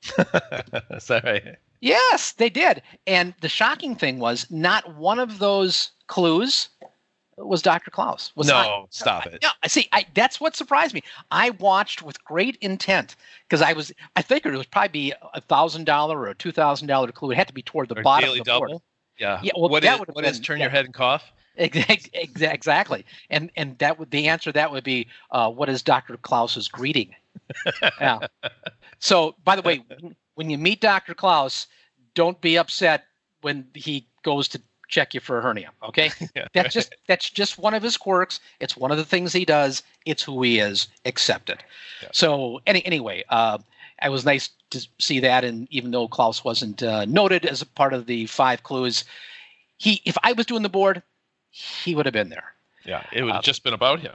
Is that right? Yes, they did. And the shocking thing was not one of those clues was Doctor Klaus. Was no, not, stop it. No, I see. I, that's what surprised me. I watched with great intent because I was. I figured it would probably be a thousand dollar or a two thousand dollar clue. It had to be toward the or bottom daily of the double. board. Yeah. Yeah. Well, what that is, would have what been, is turn yeah. your head and cough? Exactly, and and that would the answer. That would be uh, what is Doctor Klaus's greeting? Yeah. So, by the way, when you meet Doctor Klaus, don't be upset when he goes to check you for a hernia. Okay, Yeah. that's just that's just one of his quirks. It's one of the things he does. It's who he is. Accept it. Yeah. So, any anyway, uh, it was nice to see that, and even though Klaus wasn't uh, noted as a part of the five clues, he if I was doing the board, he would have been there. Yeah, it would have Uh, just been about him.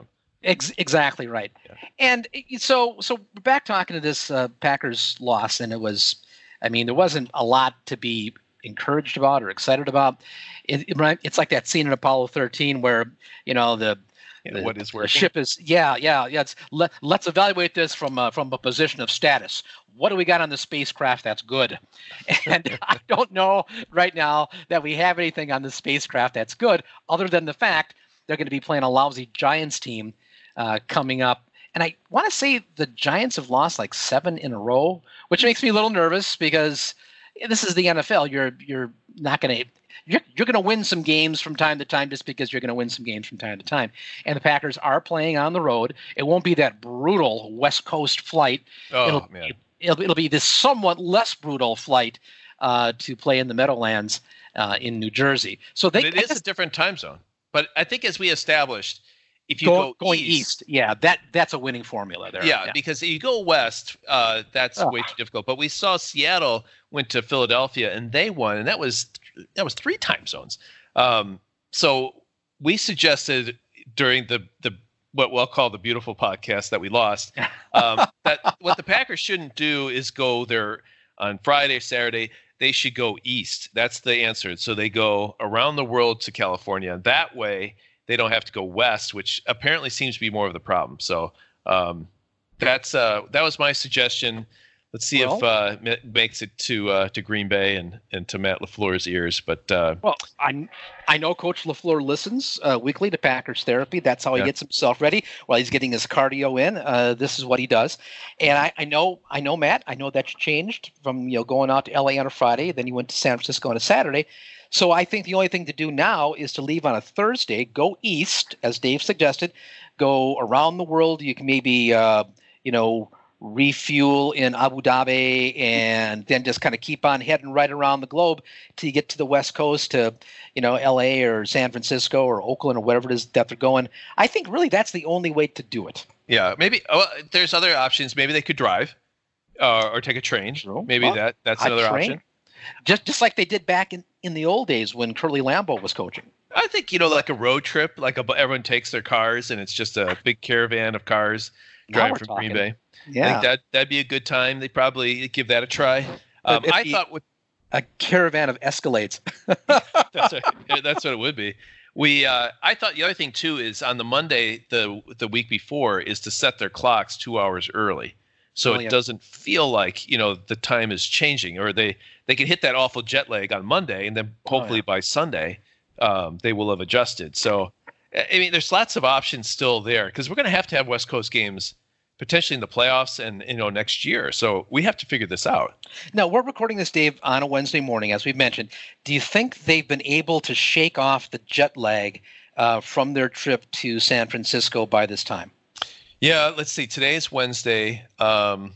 Ex- exactly right. Yeah. And so, so we're back talking to this uh, Packers loss, and it was, I mean, there wasn't a lot to be encouraged about or excited about. It, it, it's like that scene in Apollo thirteen where, you know, the, yeah, the what is working? The ship is, yeah, yeah, yeah. It's, let, let's evaluate this from uh, from a position of status. What do we got on the spacecraft that's good? And I don't know right now that we have anything on the spacecraft that's good, other than the fact they're going to be playing a lousy Giants team uh, coming up. And I want to say the Giants have lost like seven in a row, which makes me a little nervous because this is the N F L. You're you're not going to you're, you're going to win some games from time to time just because you're going to win some games from time to time. And the Packers are playing on the road. It won't be that brutal West Coast flight. Oh it'll, man, it'll it'll be this somewhat less brutal flight uh, to play in the Meadowlands uh, in New Jersey. So they but it is guess, a different time zone. But I think as we established, if you go, go going east, east, yeah, that that's a winning formula there. Yeah, yeah. Because if you go west, uh, that's oh. way too difficult. But we saw Seattle went to Philadelphia and they won, and that was that was three time zones. Um, so we suggested during the the what we'll call the beautiful podcast that we lost, um, that what the Packers shouldn't do is go there on Friday, Saturday. They should go east. That's the answer. So they go around the world to California. That way, they don't have to go west, which apparently seems to be more of the problem. So um, that's uh, that was my suggestion. Let's see well, if uh, it makes it to uh, to Green Bay and, and to Matt LaFleur's ears. But uh, well, I I know Coach LaFleur listens uh, weekly to Packers Therapy. That's how he yeah. gets himself ready while he's getting his cardio in. Uh, this is what he does. And I, I know I know Matt. I know that you changed from you know going out to L A on a Friday, then you went to San Francisco on a Saturday. So I think the only thing to do now is to leave on a Thursday, go east, as Dave suggested, go around the world. You can maybe uh, you know. refuel in Abu Dhabi and then just kind of keep on heading right around the globe till you get to the West Coast to, you know, L A or San Francisco or Oakland or whatever it is that they're going. I think really that's the only way to do it. Yeah, maybe oh, there's other options. Maybe they could drive uh, or take a train. True. Maybe well, that that's another option. Just just like they did back in, in the old days when Curly Lambeau was coaching. I think, you know, like a road trip, like a, everyone takes their cars and it's just a big caravan of cars driving from talking. Green Bay. Yeah. I think that, that'd be a good time. They'd probably give that a try. Um, I thought with a caravan of Escalades. that's, what, that's what it would be. We, uh, I thought the other thing too is on the Monday, the the week before, is to set their clocks two hours early, so oh, it yeah. doesn't feel like, you know, the time is changing, or they they can hit that awful jet lag on Monday, and then hopefully oh, yeah. by Sunday, um, they will have adjusted. So, I mean, there's lots of options still there because we're going to have to have West Coast games potentially in the playoffs and, you know, next year. So we have to figure this out. Now, we're recording this, Dave, on a Wednesday morning, as we've mentioned. Do you think they've been able to shake off the jet lag uh, from their trip to San Francisco by this time? Yeah, let's see. Today's Wednesday. Um,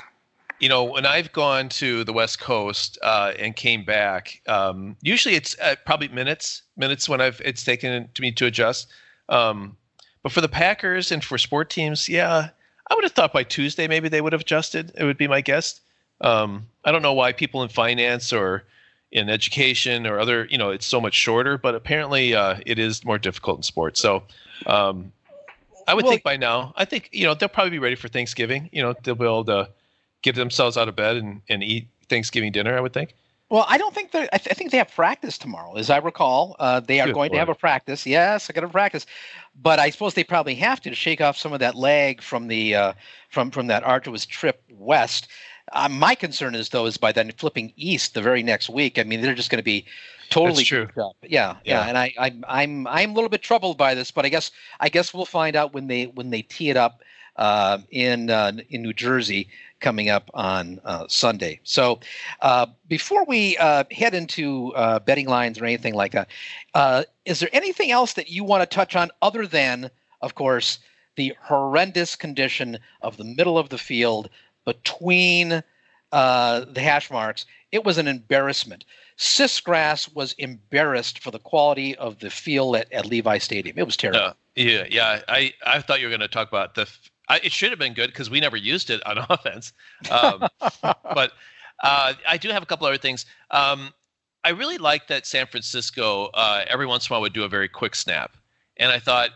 you know, when I've gone to the West Coast uh, and came back, um, usually it's uh, probably minutes, minutes when I've it's taken to me to adjust. Um, but for the Packers and for sport teams, yeah, I would have thought by Tuesday maybe they would have adjusted. It would be my guess. Um, I don't know why people in finance or in education or other, you know, it's so much shorter, but apparently uh, it is more difficult in sports. So um, I would well, think by now, I think, you know, they'll probably be ready for Thanksgiving. You know, they'll be able to get themselves out of bed and, and eat Thanksgiving dinner, I would think. Well, I don't think that. I, th- I think they have practice tomorrow, as I recall. Uh, they are Good going Lord. to have a practice. Yes, I got a practice, but I suppose they probably have to to shake off some of that lag from the uh, from from that arduous trip west. Uh, my concern is though is by then flipping east the very next week. I mean, they're just going to be totally That's true. goofed up. Yeah, yeah, Yeah. and I, I I'm I'm a little bit troubled by this, but I guess I guess we'll find out when they when they tee it up uh, in uh, in New Jersey coming up on uh, Sunday. So uh, before we uh, head into uh, betting lines or anything like that, uh, is there anything else that you want to touch on other than, of course, the horrendous condition of the middle of the field between uh, the hash marks? It was an embarrassment. Sisgrass was embarrassed for the quality of the field at, at Levi Stadium. It was terrible. Uh, yeah, yeah. I, I thought you were going to talk about the I, it should have been good because we never used it on offense. Um, but uh, I do have a couple other things. Um, I really like that San Francisco uh, every once in a while would do a very quick snap. And I thought,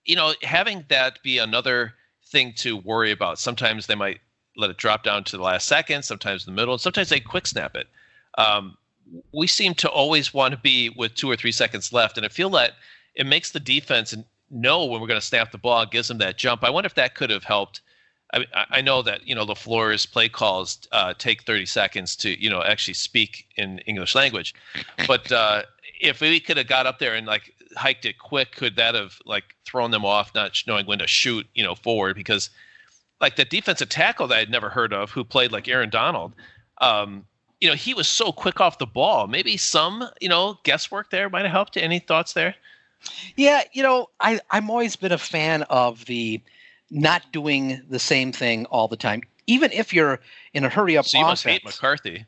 you know, having that be another thing to worry about. Sometimes they might let it drop down to the last second, sometimes in the middle, and sometimes they quick snap it. Um, we seem to always want to be with two or three seconds left, and I feel that it makes the defense know when we're going to snap the ball, gives them that jump. I wonder if that could have helped. I, I know that, you know, LaFleur's play calls uh, take thirty seconds to, you know, actually speak in English language. But uh, if we could have got up there and, like, hiked it quick, could that have, like, thrown them off, not knowing when to shoot, you know, forward? Because, like, the defensive tackle that I'd never heard of, who played like Aaron Donald, um, you know, he was so quick off the ball. Maybe some, you know, guesswork there might have helped. Any thoughts there? Yeah, you know, I, I'm always been a fan of the not doing the same thing all the time, even if you're in a hurry up so you offense. must hate McCarthy.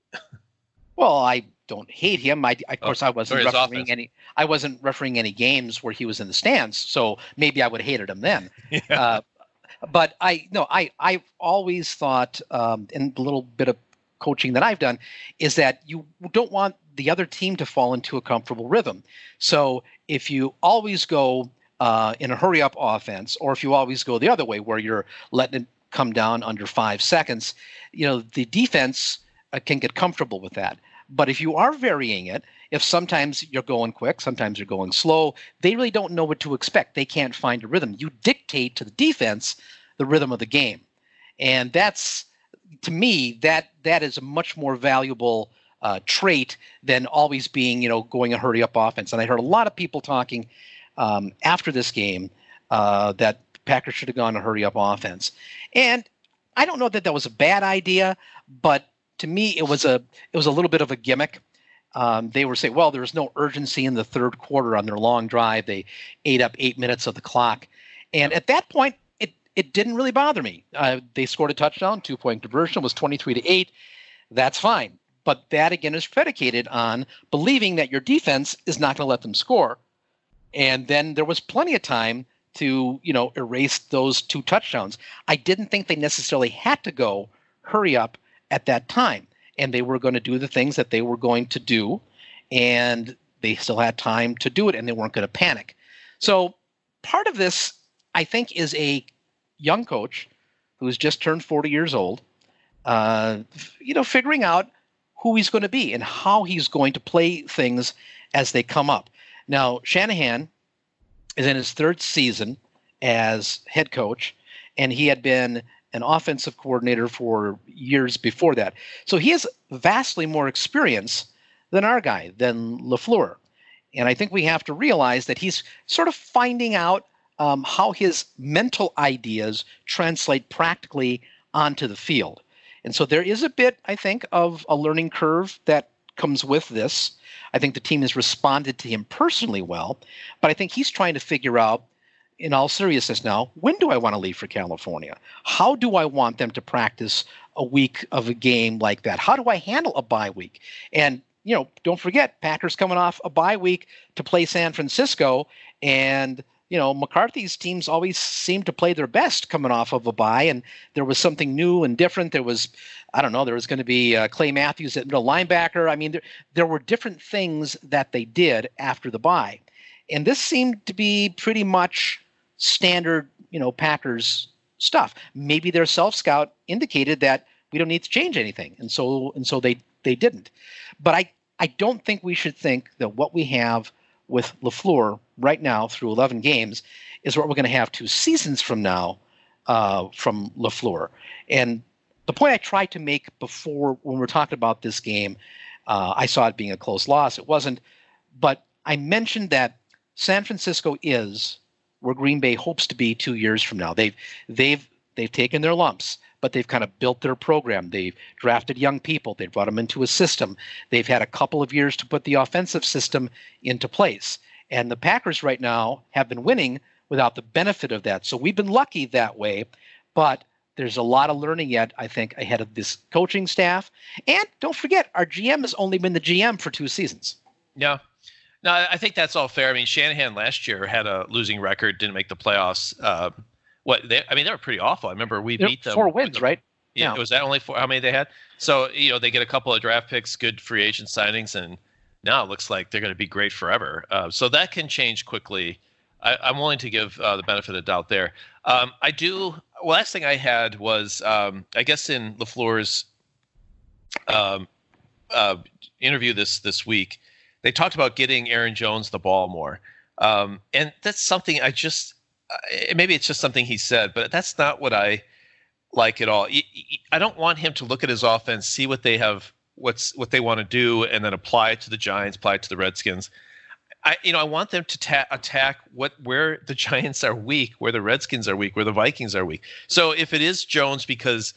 Well, I don't hate him. I, of course, oh, I wasn't refereeing offense. any. I wasn't refereeing any games where he was in the stands, so maybe I would have hated him then. Yeah. Uh, but I no, I I've always thought, um, in the little bit of coaching that I've done, is that you don't want the other team to fall into a comfortable rhythm. So if you always go uh, in a hurry up offense, or if you always go the other way where you're letting it come down under five seconds, you know, the defense uh, can get comfortable with that. But if you are varying it, if sometimes you're going quick, sometimes you're going slow, they really don't know what to expect. They can't find a rhythm. You dictate to the defense the rhythm of the game. And that's, to me, that that is a much more valuable uh, trait than always being, you know, going a hurry up offense. And I heard a lot of people talking um, after this game uh, that Packers should have gone a hurry up offense. And I don't know that that was a bad idea, but to me, it was a it was a little bit of a gimmick. Um, they were saying, well, there was no urgency in the third quarter on their long drive. They ate up eight minutes of the clock. And at that point, it, it didn't really bother me. Uh, they scored a touchdown, two-point conversion, was twenty-three to eight. That's fine. But that, again, is predicated on believing that your defense is not going to let them score. And then there was plenty of time to, you know, erase those two touchdowns. I didn't think they necessarily had to go hurry up at that time. And they were going to do the things that they were going to do, and they still had time to do it, and they weren't going to panic. So part of this, I think, is a young coach who's just turned forty years old, uh, you know, figuring out who he's going to be and how he's going to play things as they come up. Now, Shanahan is in his third season as head coach, and he had been an offensive coordinator for years before that. So he has vastly more experience than our guy, than LaFleur. And I think we have to realize that he's sort of finding out um, how his mental ideas translate practically onto the field. And so there is a bit, I think, of a learning curve that comes with this. I think the team has responded to him personally well, but I think he's trying to figure out, in all seriousness now, when do I want to leave for California? How do I want them to practice a week of a game like that? How do I handle a bye week? And, you know, don't forget, Packers coming off a bye week to play San Francisco, and, you know, McCarthy's teams always seem to play their best coming off of a bye, and there was something new and different. There was, I don't know, there was going to be uh, Clay Matthews at middle linebacker. I mean, there, there were different things that they did after the bye. And this seemed to be pretty much standard, you know, Packers stuff. Maybe their self-scout indicated that we don't need to change anything, and so and so they they didn't. But I I don't think we should think that what we have with LaFleur right now through eleven games is what we're going to have two seasons from now uh, from LaFleur. And the point I tried to make before when we were talking about this game, uh, I saw it being a close loss. It wasn't, but I mentioned that San Francisco is where Green Bay hopes to be two years from now. They've they've they've taken their lumps, but they've kind of built their program. They've drafted young people. They've brought them into a system. They've had a couple of years to put the offensive system into place. And the Packers right now have been winning without the benefit of that. So we've been lucky that way, but there's a lot of learning yet, I think, ahead of this coaching staff. And don't forget, our G M has only been the G M for two seasons. Yeah. No, I think that's all fair. I mean, Shanahan last year had a losing record, didn't make the playoffs. Uh, what they, I mean, they were pretty awful. I remember we They're beat them. Four wins, the, right? Yeah. yeah. Was that only four? How many they had? So, you know, they get a couple of draft picks, good free agent signings, and now it looks like they're going to be great forever. Uh, so that can change quickly. I, I'm willing to give uh, the benefit of the doubt there. Um, I do. Well, last thing I had was, um, I guess, in LaFleur's um, uh, interview this this week, they talked about getting Aaron Jones the ball more, um, and that's something I just uh, maybe it's just something he said, but that's not what I like at all. I don't want him to look at his offense, see what they have, what's what they want to do, and then apply it to the Giants, apply it to the Redskins. I, you know, I want them to ta- attack what where the Giants are weak, where the Redskins are weak, where the Vikings are weak. So if it is Jones because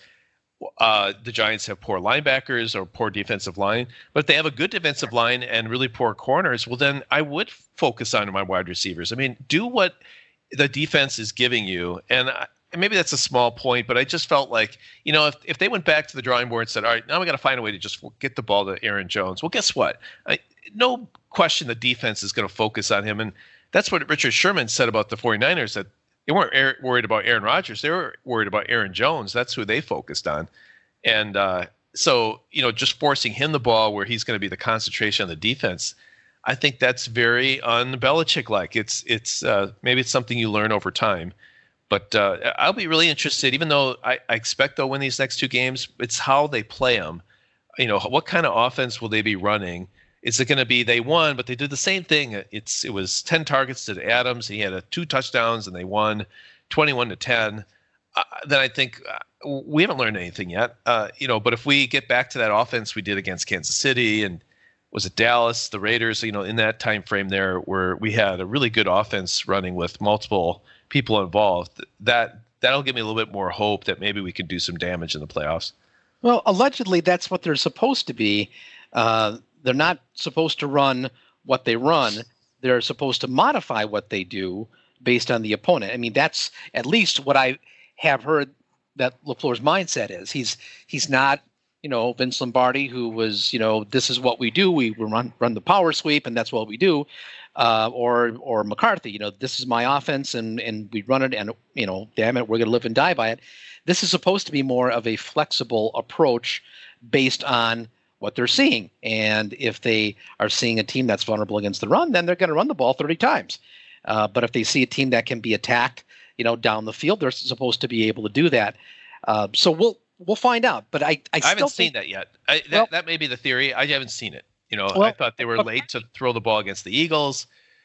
uh, the Giants have poor linebackers or poor defensive line, but if they have a good defensive line and really poor corners, well, then I would focus on my wide receivers. I mean, do what the defense is giving you, and I, And maybe that's a small point, but I just felt like, you know, if, if they went back to the drawing board and said, all right, now we got to find a way to just get the ball to Aaron Jones. Well, guess what? I, no question the defense is going to focus on him. And that's what Richard Sherman said about the 49ers, that they weren't air, worried about Aaron Rodgers. They were worried about Aaron Jones. That's who they focused on. And uh, so, you know, just forcing him the ball where he's going to be the concentration on the defense, I think that's very un-Belichick-like. It's, it's uh, maybe it's something you learn over time. But uh, I'll be really interested, even though I, I expect they'll win these next two games, it's how they play them. You know, what kind of offense will they be running? Is it going to be they won, but they did the same thing? It's It was ten targets to Adams. He had a, two touchdowns, and they won twenty-one to ten. Uh, then I think uh, we haven't learned anything yet. Uh, you know, but if we get back to that offense we did against Kansas City and was it Dallas, the Raiders, you know, in that time frame there where we had a really good offense running with multiple people involved, that that'll give me a little bit more hope that maybe we can do some damage in the playoffs. Well, allegedly, that's what they're supposed to be. Uh, they're not supposed to run what they run. They're supposed to modify what they do based on the opponent. I mean, that's at least what I have heard that LaFleur's mindset is. He's he's not, you know, Vince Lombardi, who was, you know, this is what we do. We run run the power sweep, and that's what we do. Uh, or or McCarthy, you know, this is my offense, and and we run it, and you know, damn it, we're going to live and die by it. This is supposed to be more of a flexible approach based on what they're seeing, and if they are seeing a team that's vulnerable against the run, then they're going to run the ball thirty times. Uh, but if they see a team that can be attacked, you know, down the field, they're supposed to be able to do that. Uh, so we'll we'll find out. But I I, I haven't still seen think, that yet. I, that well, that may be the theory. I haven't seen it. You know, well, I thought they were but, late to throw the ball against the Eagles.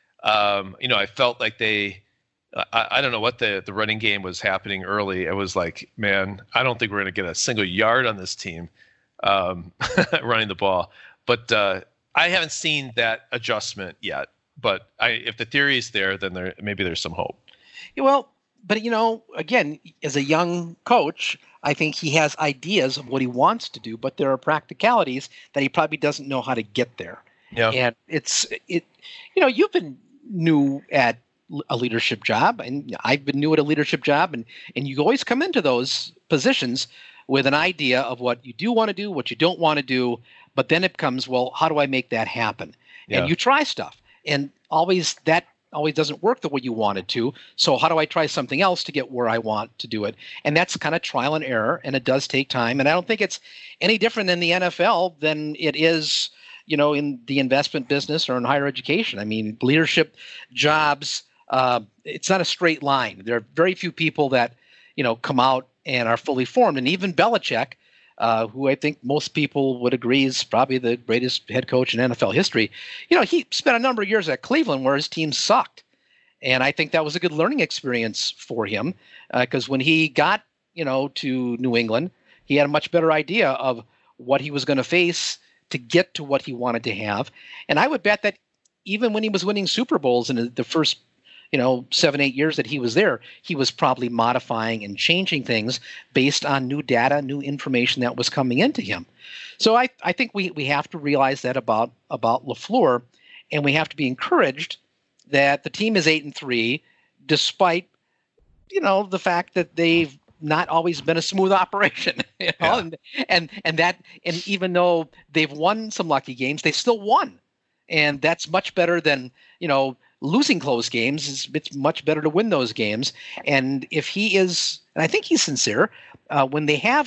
Um, you know, I felt like they, I, I don't know what the, the running game was happening early. It was like, man, I don't think we're going to get a single yard on this team um, running the ball. But uh, I haven't seen that adjustment yet. But I, if the theory is there, then there maybe there's some hope. Yeah, well, but, you know, again, as a young coach, I think he has ideas of what he wants to do, but there are practicalities that he probably doesn't know how to get there. Yeah. And it's, it, you know, you've been new at a leadership job, and I've been new at a leadership job, and, and you always come into those positions with an idea of what you do want to do, what you don't want to do, but then it becomes, well, how do I make that happen? Yeah. And you try stuff, and always that always doesn't work the way you want it to. So how do I try something else to get where I want to do it? And that's kind of trial and error, and it does take time. And I don't think it's any different in the N F L than it is, you know, in the investment business or in higher education. I mean, leadership jobs, uh, it's not a straight line. There are very few people that, you know, come out and are fully formed. And even Belichick, uh, who I think most people would agree is probably the greatest head coach in N F L history, you know, he spent a number of years at Cleveland where his team sucked. And I think that was a good learning experience for him, because uh, when he got, you know, to New England, he had a much better idea of what he was going to face to get to what he wanted to have. And I would bet that even when he was winning Super Bowls in the first, you know, seven, eight years that he was there, he was probably modifying and changing things based on new data, new information that was coming into him. So I, I think we, we have to realize that about, about LaFleur, and we have to be encouraged that the team is eight and three, despite, you know, the fact that they've not always been a smooth operation, you know? Yeah. and, and, and that, and even though they've won some lucky games, they still won. And that's much better than, you know, losing close games. It's, it's much better to win those games. And if he is, and I think he's sincere, uh, when they have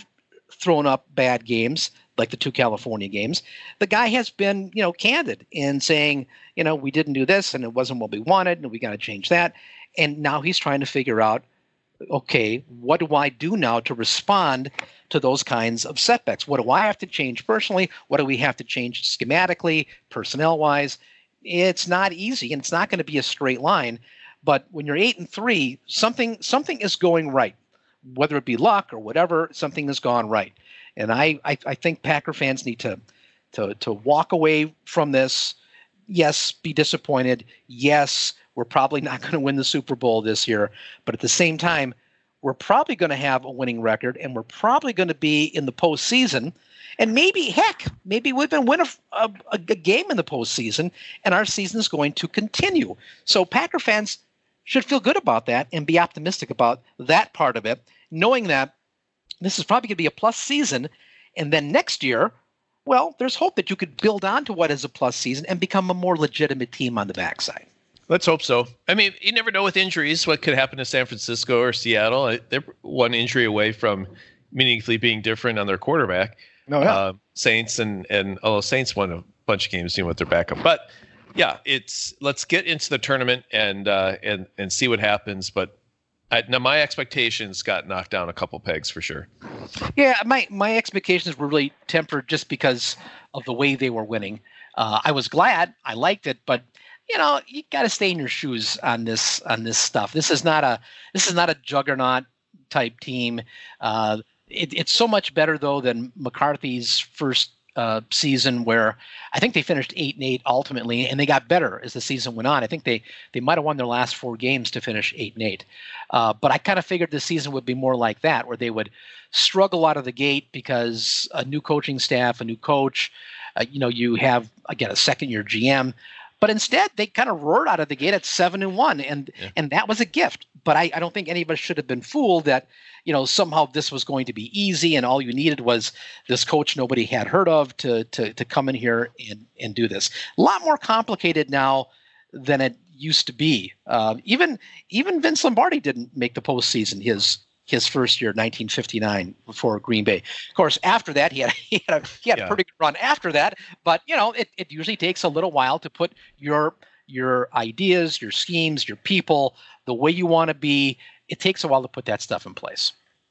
thrown up bad games like the two California games. The guy has been, you know, candid in saying, you know, we didn't do this and it wasn't what we wanted and we got to change that. And now he's trying to figure out, okay, what do I do now to respond to those kinds of setbacks? What do I have to change personally? What do we have to change schematically, personnel-wise? It's not easy, and it's not going to be a straight line. But when you're eight and three, something something is going right. Whether it be luck or whatever, something has gone right. And I, I, I think Packer fans need to, to, to walk away from this. Yes, be disappointed. Yes, we're probably not going to win the Super Bowl this year. But at the same time, we're probably going to have a winning record, and we're probably going to be in the postseason. And maybe, heck, maybe we've been win a, a, a game in the postseason, and our season is going to continue. So Packer fans should feel good about that and be optimistic about that part of it, knowing that this is probably going to be a plus season. And then next year, well, there's hope that you could build onto what is a plus season and become a more legitimate team on the backside. Let's hope so. I mean, you never know with injuries what could happen to San Francisco or Seattle. They're one injury away from meaningfully being different on their quarterback. No, yeah. Uh, Saints and and although Saints won a bunch of games, you know, with their backup. But yeah, it's let's get into the tournament and uh, and and see what happens. But I, now my expectations got knocked down a couple pegs for sure. Yeah, my my expectations were really tempered just because of the way they were winning. Uh, I was glad, I liked it, but you know, you got to stay in your shoes on this on this stuff. This is not a this is not a juggernaut type team. Uh, it, it's so much better though than McCarthy's first uh, season, where I think they finished eight and eight ultimately, and they got better as the season went on. I think they they might have won their last four games to finish eight and eight. Uh, but I kind of figured the season would be more like that, where they would struggle out of the gate because a new coaching staff, a new coach, uh, you know, you have again a second year G M. But instead, they kind of roared out of the gate at seven and one, and yeah. and that was a gift. But I, I don't think any of us should have been fooled that, you know, somehow this was going to be easy, and all you needed was this coach nobody had heard of to to to come in here and and do this. A lot more complicated now than it used to be. Uh, even even Vince Lombardi didn't make the postseason his his first year, nineteen fifty-nine, for Green Bay. Of course, after that, he had he had a, he had yeah. a pretty good run after that. But you know, it, it usually takes a little while to put your your ideas, your schemes, your people, the way you want to be. It takes a while to put that stuff in place.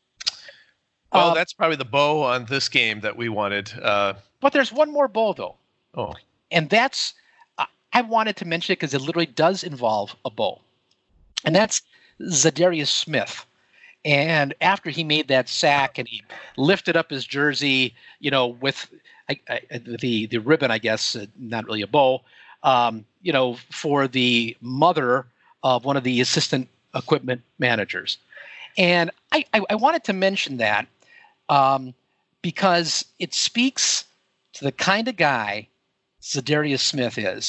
Well, uh, that's probably the bow on this game that we wanted. Uh, but there's one more bow, though. Oh, and that's I, I wanted to mention it because it literally does involve a bow, and that's Za'Darius Smith. And after he made that sack and he lifted up his jersey, you know, with I, I, the the ribbon, I guess, uh, not really a bow, um, you know, for the mother of one of the assistant equipment managers. And I, I, I wanted to mention that um, because it speaks to the kind of guy Za'Darius Smith is.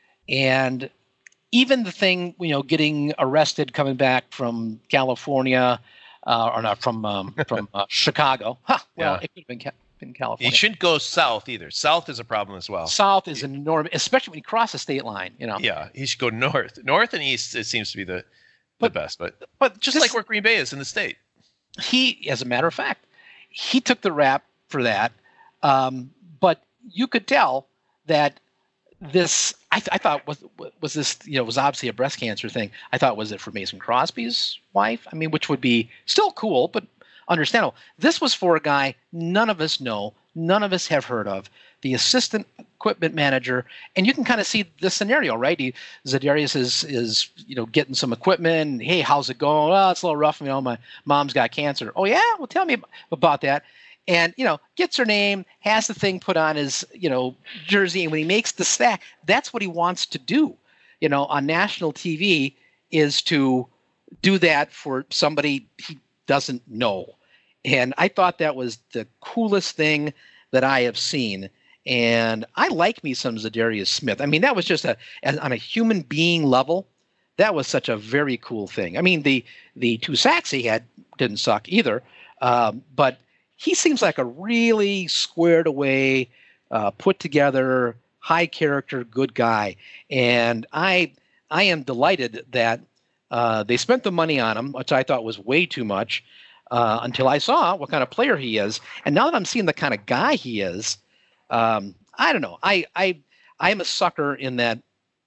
And even the thing, you know, getting arrested coming back from California, Uh, or not from um, from uh, Chicago. Huh, well, yeah. it could have been, ca- been California. He shouldn't go south either. South is a problem as well. South is an enormous, especially when you cross the state line. You know. Yeah, he should go north. North and east, it seems to be the, but, the best. But but just this, like where Green Bay is in the state. He, as a matter of fact, he took the rap for that. Um, but you could tell that this, I, th- I thought was was this, you know, was obviously a breast cancer thing. I thought, was it for Mason Crosby's wife? I mean, which would be still cool, but understandable. This was for a guy none of us know, none of us have heard of, the assistant equipment manager, and you can kind of see the scenario, right? He, Za'Darius is is you know getting some equipment. And, hey, how's it going? Oh, it's a little rough. You know, my mom's got cancer. Oh yeah, well, tell me about that. And, you know, gets her name, has the thing put on his, you know, jersey. And when he makes the sack, that's what he wants to do, you know, on national T V, is to do that for somebody he doesn't know. And I thought that was the coolest thing that I have seen. And I like me some Za'Darius Smith. I mean, that was just a, on a human being level, that was such a very cool thing. I mean, the, the two sacks he had didn't suck either, um, but he seems like a really squared away, uh, put together, high character, good guy. And I I am delighted that uh, they spent the money on him, which I thought was way too much. uh, until I saw what kind of player he is. And now that I'm seeing the kind of guy he is, um, I don't know. I I I am a sucker in that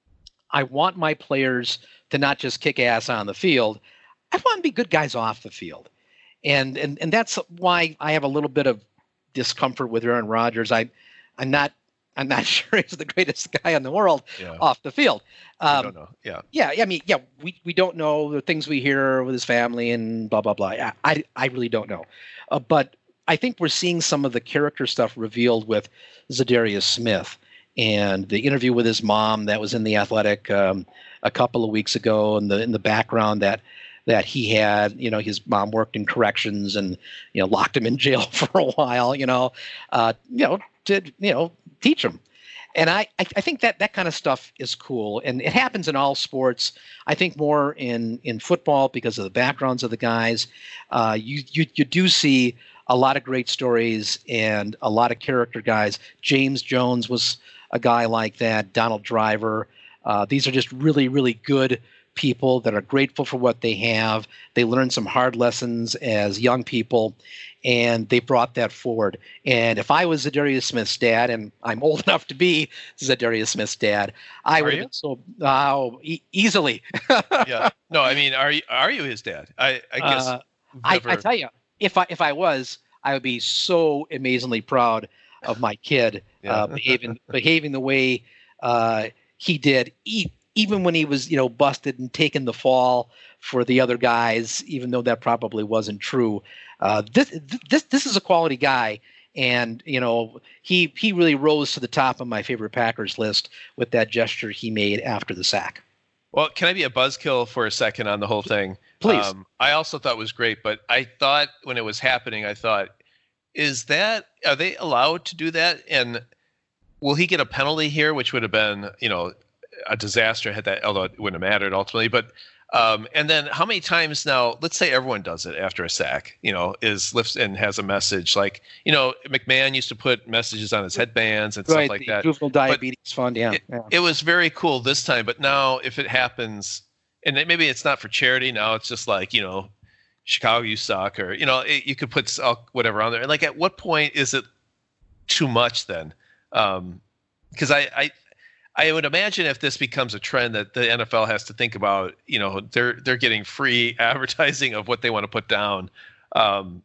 I want my players to not just kick ass on the field. I want them to be good guys off the field. And and and that's why I have a little bit of discomfort with Aaron Rodgers. I I'm not I'm not sure he's the greatest guy in the world yeah. off the field. Um, I don't know. Yeah. Yeah. I mean, yeah, we, we don't know the things we hear with his family and blah, blah, blah. I, I, I really don't know. Uh, but I think we're seeing some of the character stuff revealed with Zadarius Smith and the interview with his mom that was in The Athletic um, a couple of weeks ago, and the in the background that that he had, you know, his mom worked in corrections and, you know, locked him in jail for a while, you know, uh, you know, to, you know, teach him. And I, I think that that kind of stuff is cool. And it happens in all sports. I think more in, in football because of the backgrounds of the guys. Uh, you, you you do see a lot of great stories and a lot of character guys. James Jones was a guy like that. Donald Driver. Uh, these are just really, really good people that are grateful for what they have. They learned some hard lessons as young people, and they brought that forward. And if I was Zadarius Smith's dad, and I'm old enough to be Zadarius Smith's dad, I are would have been so oh, e- easily. Yeah. No, I mean, are you are you his dad? I, I guess. Uh, I, I tell you, if I if I was, I would be so amazingly proud of my kid yeah. uh, behaving behaving the way uh, he did. He, Even when he was, you know, busted and taking the fall for the other guys, even though that probably wasn't true, uh, this this this is a quality guy, and you know he he really rose to the top of my favorite Packers list with that gesture he made after the sack. Well, can I be a buzzkill for a second on the whole thing? Please. Um, I also thought it was great, but I thought when it was happening, I thought, is that are they allowed to do that? And will he get a penalty here, which would have been, you know, a disaster had that, although it wouldn't have mattered ultimately. But um, and then how many times now? Let's say everyone does it after a sack. You know, is lifts and has a message like, you know, McMahon used to put messages on his headbands and right, stuff like the that. Juvenile diabetes but fund, yeah. It, yeah. It was very cool this time, but now if it happens, and it, maybe it's not for charity. Now it's just like, you know, Chicago, you suck, or you know, it, you could put whatever on there. Like, at what point is it too much then? Um, because I. I I would imagine if this becomes a trend that the N F L has to think about, you know, they're they're getting free advertising of what they want to put down. Um,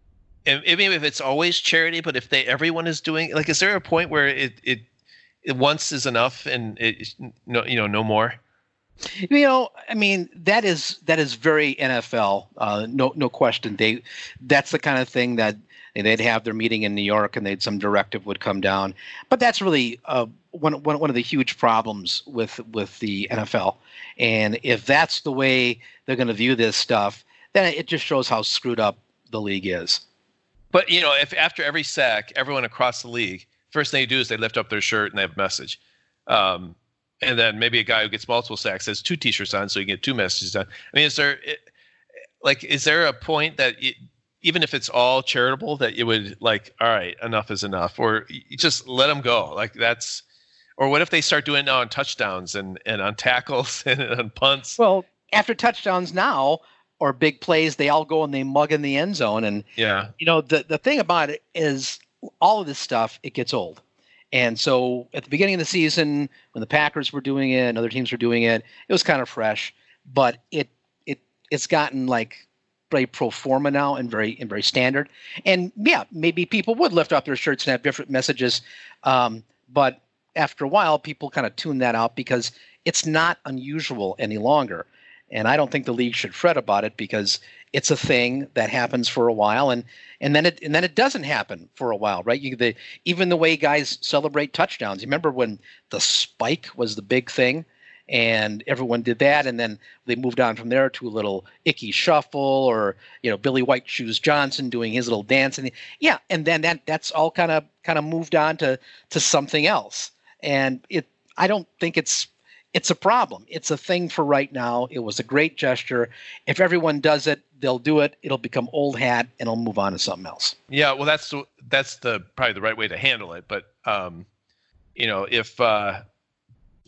and maybe if it's always charity, but if they everyone is doing, like, is there a point where it it, it once is enough and it no you know no more? You know, I mean, that is that is very N F L. Uh, no no question. They that's the kind of thing that they'd have their meeting in New York and they'd some directive would come down. But that's really uh, one, one one of the huge problems with with the N F L. And if that's the way they're going to view this stuff, then it just shows how screwed up the league is. But, you know, if after every sack, everyone across the league, first thing they do is they lift up their shirt and they have a message. Um, and then maybe a guy who gets multiple sacks has two T-shirts on, so you get two messages on. I mean, is there like is there a point that it, even if it's all charitable, that you would like, all right, enough is enough, or you just let them go? Like, that's, or what if they start doing it now on touchdowns and, and on tackles and on punts? Well, after touchdowns now or big plays, they all go and they mug in the end zone. And, yeah, you know, the, the thing about it is all of this stuff, it gets old. And so at the beginning of the season, when the Packers were doing it and other teams were doing it, it was kind of fresh, but it, it, it's gotten like very pro forma now and very and very standard. And yeah, maybe people would lift up their shirts and have different messages. Um, but after a while, people kind of tune that out because it's not unusual any longer. And I don't think the league should fret about it because it's a thing that happens for a while, and and then it and then it doesn't happen for a while, right? You the even the way guys celebrate touchdowns. You remember when the spike was the big thing? And everyone did that, and then they moved on from there to a little Icky Shuffle, or you know Billy White Shoes Johnson doing his little dance, and yeah, and then that that's all kind of kind of moved on to to something else. And it, I don't think it's it's a problem. It's a thing for right now. It was a great gesture. If everyone does it, they'll do it. It'll become old hat, and it'll move on to something else. Yeah, well, that's the, that's the probably the right way to handle it. But um, you know, if uh,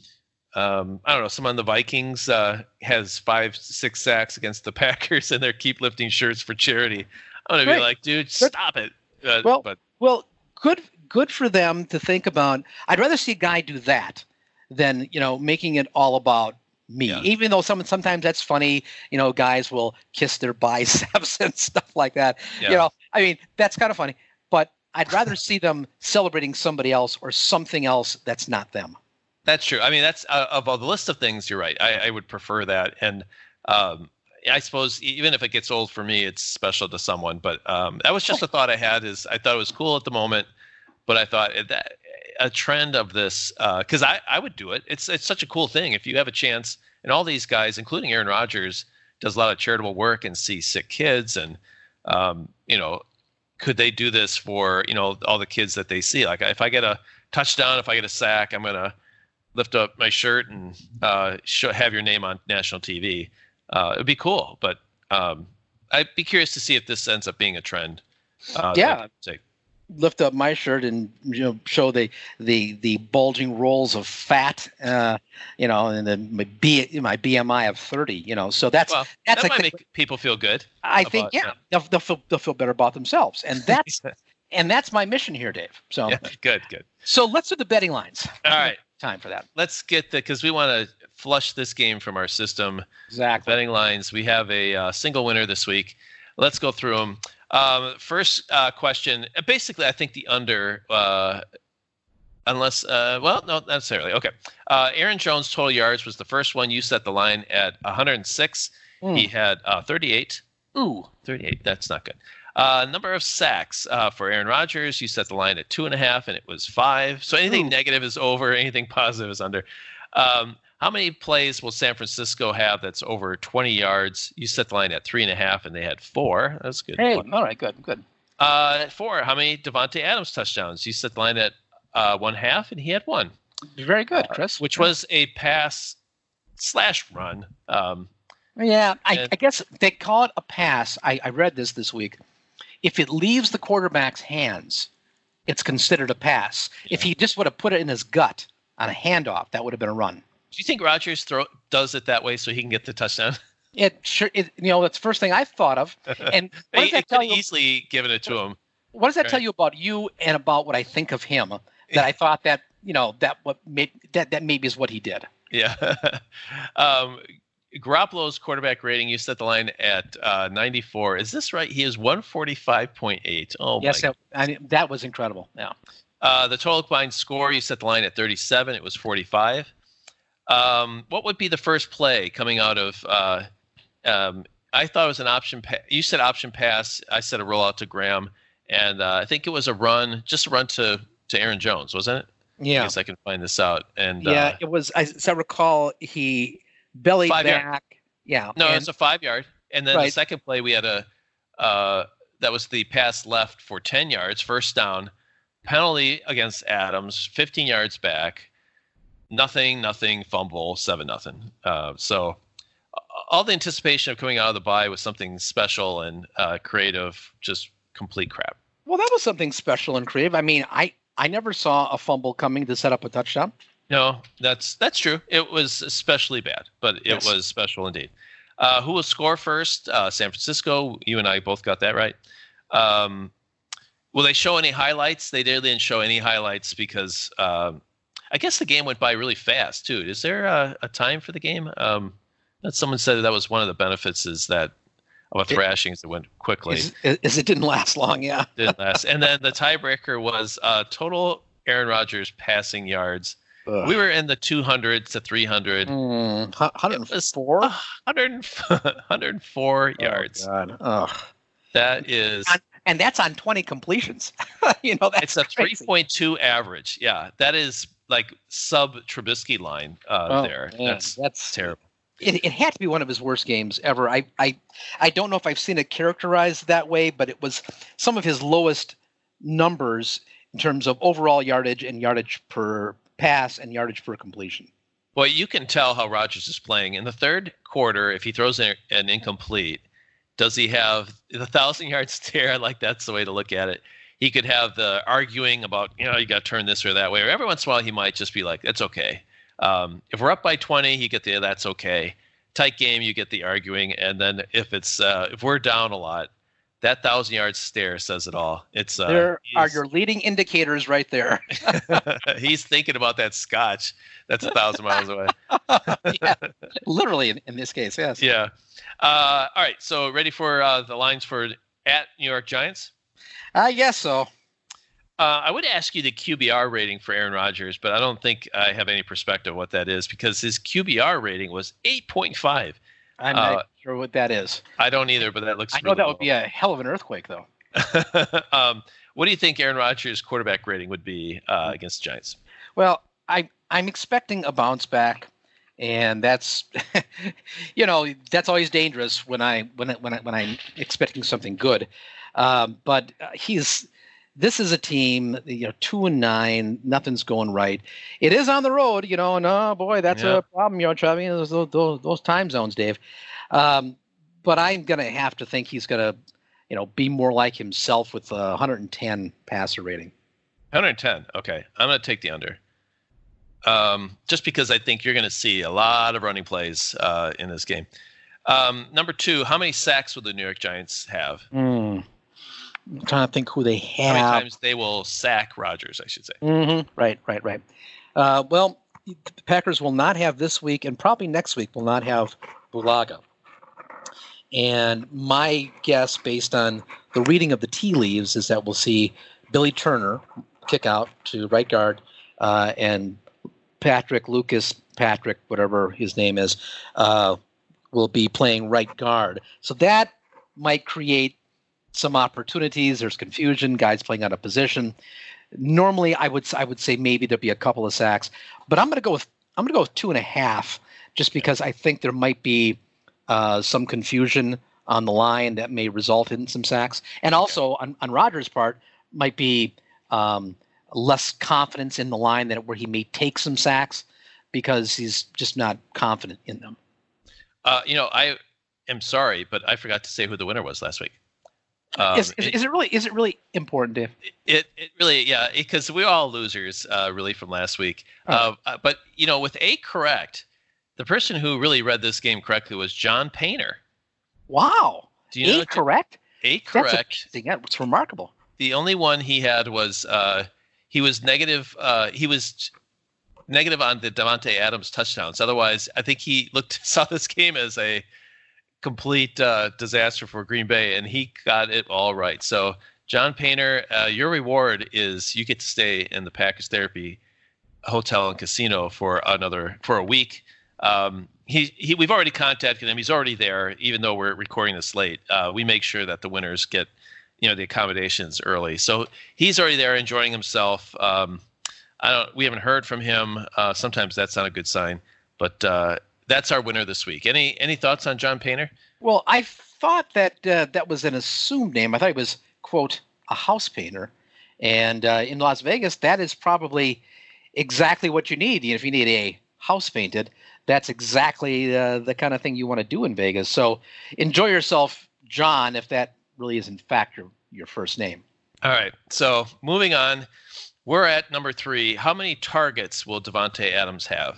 um, I don't know, someone on the Vikings uh, has five, six sacks against the Packers, and they're keep lifting shirts for charity. I'm gonna Right. be like, dude, stop it. Uh, Well, but well, good good for them to think about. I'd rather see a guy do that than, you know, making it all about me. Yeah. Even though some sometimes that's funny, you know, guys will kiss their biceps and stuff like that. Yeah. You know, I mean, that's kind of funny. But I'd rather see them celebrating somebody else or something else that's not them. that's true. I mean, that's uh, of all the list of things. You're right. I, I would prefer that, and um, I suppose even if it gets old for me, it's special to someone. But um, that was just a thought I had. Is I thought it was cool at the moment, but I thought that a trend of this, because I, I would do it. It's it's such a cool thing if you have a chance. And all these guys, including Aaron Rodgers, does a lot of charitable work and sees sick kids. And um, you know, could they do this for, you know, all the kids that they see? Like if I get a touchdown, if I get a sack, I'm gonna lift up my shirt and uh, show, have your name on national T V. Uh, it'd be cool, but um, I'd be curious to see if this ends up being a trend. Uh, Yeah. that- Lift up my shirt and, you know, show the the the bulging rolls of fat, uh, you know, and then my B my B M I of thirty, you know. So that's Well, that's that a might make people feel good. I about- think yeah, yeah. They'll, they'll feel they'll feel better about themselves, and that's and that's my mission here, Dave. So Yeah, good, good. so let's do the betting lines. All right, Time for that. let's get the because we want to flush this game from our system. Exactly. Betting lines. We have a uh, single winner this week. Let's go through them. Um, first uh, question. Basically, I think the under, uh, unless, uh, well, no, not necessarily. Okay. Uh, Aaron Jones' total yards was the first one. You set the line at one hundred six. Mm. He had uh, thirty-eight. Ooh. thirty-eight. That's not good. Uh, number of sacks uh, for Aaron Rodgers. You set the line at two and a half, and it was five. So anything Ooh. negative is over. Anything positive is under. Um, how many plays will San Francisco have that's over twenty yards? You set the line at three and a half, and they had four. That's good. Hey, all right, good, good. Uh, four. How many Devontae Adams touchdowns? You set the line at uh, one half, and he had one, Very good, Chris. which was a pass slash run. Um, Yeah, I, And- I guess they call it a pass. I, I read this this week. If it leaves the quarterback's hands, it's considered a pass. If he just would have put it in his gut on a handoff, that would have been a run. do you think Rodgers throw does it that way so he can get the touchdown? It sure, it, you know, that's the first thing I thought of. And what does He that could tell you? easily given it to him. What does that tell right. you about you and about what I think of him? That I thought that you know that what may, that that maybe is what he did. Yeah. um, Garoppolo's quarterback rating, you set the line at uh, ninety-four. Is this right? He is one forty-five point eight. Oh, Yes, my. that, I mean, that was incredible. Yeah. Uh, the total combined score, you set the line at thirty-seven. It was forty-five. Um, what would be the first play coming out of uh, um, I thought it was an option. Pa- you said option pass. I said a rollout to Graham. And uh, I think it was a run, just a run to, to Aaron Jones, wasn't it? I Yeah. guess I can find this out. And Yeah, uh, it was. As I recall, he bellied Five yard. back. Yeah. no, and- it's a five yard. And then the Right. second play, we had a uh, that was the pass left for ten yards, first down, penalty against Adams, fifteen yards back, nothing, nothing, fumble, seven nothing. Uh, so uh, all the anticipation of coming out of the bye was something special and uh, creative, just complete crap. Well, that was something special and creative. I mean, I I never saw a fumble coming to set up a touchdown. No, that's that's true. It was especially bad, but it Yes. was special indeed. Uh, who will score first? Uh, San Francisco. You and I both got that right. Um, will they show any highlights? They didn't show any highlights because um, I guess the game went by really fast too. Is there a, a time for the game? Um, that someone said that was one of the benefits is that of a thrashing is it went quickly. Is, is it didn't last long? Yeah. Didn't last. And then the tiebreaker was uh, total Aaron Rodgers passing yards. We were in the two hundred to three hundred. Mm, one hundred four. one hundred, one hundred four yards. Oh, God. Ugh. That is, On- and that's on twenty completions. you know, that's it's a three crazy. point two average. Yeah, that is like sub Trubisky line uh, Oh, there. man, That's that's terrible. It, it had to be one of his worst games ever. I, I, I don't know if I've seen it characterized that way, but it was some of his lowest numbers in terms of overall yardage and yardage per pass and yardage per completion. Well, you can tell how Rodgers is playing. In the third quarter, if he throws an, an incomplete, does he have the thousand yard stare? Like that's the way to look at it. He could have the arguing about, you know, you got to turn this or that way. Or every once in a while, he might just be like, "It's okay." Um, if we're up by twenty, you get the that's okay. Tight game, you get the arguing, and then if it's uh, if we're down a lot, that thousand yard stare says it all. It's uh, there are your leading indicators right there. He's thinking about that scotch. That's a thousand miles away. Yeah, literally in, in this case, yes. Yeah. Uh, all right. So ready for uh, the lines for at New York Giants? I guess so. Uh, I would ask you the Q B R rating for Aaron Rodgers, but I don't think I have any perspective what that is because his Q B R rating was eight point five. I'm uh, not sure what that is. I don't either, but that looks. I know really that low. would be a hell of an earthquake, though. um, what do you think Aaron Rodgers' quarterback rating would be uh, against the Giants? Well, I I'm expecting a bounce back, and that's, you know, that's always dangerous when I when I, when I, when I'm expecting something good. Um, but uh, he's. This is a team, you know, two and nine, nothing's going right. It is on the road, you know, and oh boy, that's yeah. a problem, you know, Travis, those, those, those time zones, Dave. Um, but I'm going to have to think he's going to, you know, be more like himself with a one hundred ten passer rating. one hundred ten. Okay. I'm going to take the under. Um, just because I think you're going to see a lot of running plays uh, in this game. Um, number two, how many sacks will the New York Giants have? Mm. I'm trying to think who they have. How many times they will sack Rodgers, I should say. Mm-hmm. Right, right, right. Uh, well, the Packers will not have this week, and probably next week will not have Bulaga. And my guess, based on the reading of the tea leaves, is that we'll see Billy Turner kick out to right guard, uh, and Patrick, Lucas, Patrick, whatever his name is, uh, will be playing right guard. So that might create some opportunities. There's confusion, guys playing out of position. Normally, I would I would say maybe there'd be a couple of sacks, but I'm going to go with I'm going to go with two and a half, just because I think there might be uh, some confusion on the line that may result in some sacks, and also on, on Rodgers' part might be um, less confidence in the line that where he may take some sacks because he's just not confident in them. Uh, you know, I am sorry, but I forgot to say who the winner was last week. Um, is, is, is it really is it really important, Dave? It it really yeah because we're all losers uh, really from last week. Oh. Uh, but you know, with A correct, the person who really read this game correctly was John Painter. Wow, Do you know A correct? A correct. That's amazing. That's remarkable. The only one he had was uh, he was negative. Uh, he was negative on the Davante Adams touchdowns. Otherwise, I think he looked saw this game as a complete uh, disaster for Green Bay, and he got it all right. So, John Painter, uh, your reward is you get to stay in the Packers Therapy Hotel and Casino for another for a week. Um, he, he we've already contacted him. He's already there, even though we're recording this late. Uh, we make sure that the winners get, you know, the accommodations early. So he's already there enjoying himself. Um, I don't. We haven't heard from him. Uh, sometimes that's not a good sign, but. Uh, That's our winner this week. Any any thoughts on John Painter? Well, I thought that uh, that was an assumed name. I thought he was, quote, a house painter. And uh, in Las Vegas, that is probably exactly what you need. If you need a house painted, that's exactly uh, the kind of thing you want to do in Vegas. So enjoy yourself, John, if that really is in fact your, your first name. All right. So moving on, we're at number three. How many targets will Davante Adams have?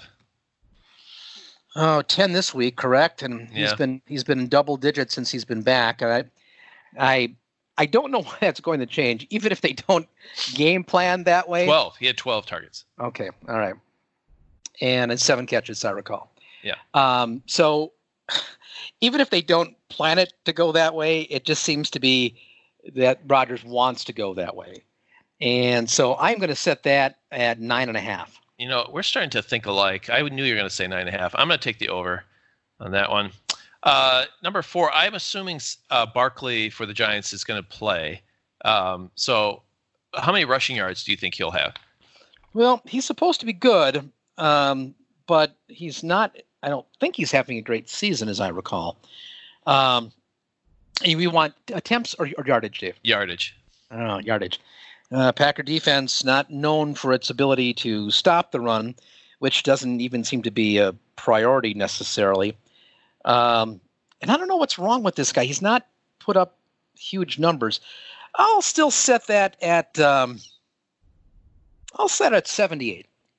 Oh, ten this week, correct? And he's Yeah. been he's been in double digits since he's been back. I, I, I don't know why that's going to change, even if they don't game plan that way. twelve. He had twelve targets. Okay, all right, and it's seven catches, I recall. Yeah. Um. So, even if they don't plan it to go that way, it just seems to be that Rodgers wants to go that way, and so I'm going to set that at nine and a half. You know, we're starting to think alike. I knew you were going to say nine and a half. I'm going to take the over on that one. Uh, number four, I'm assuming uh, Barkley for the Giants is going to play. Um, so how many rushing yards do you think he'll have? Well, he's supposed to be good, um, but he's not. I don't think he's having a great season, as I recall. Um, we want attempts or, or yardage, Dave? Yardage. Oh, yardage. Uh, Packer defense not known for its ability to stop the run, which doesn't even seem to be a priority necessarily. Um, and I don't know what's wrong with this guy. He's not put up huge numbers. I'll still set that at. Um, I'll set it at seventy-eight.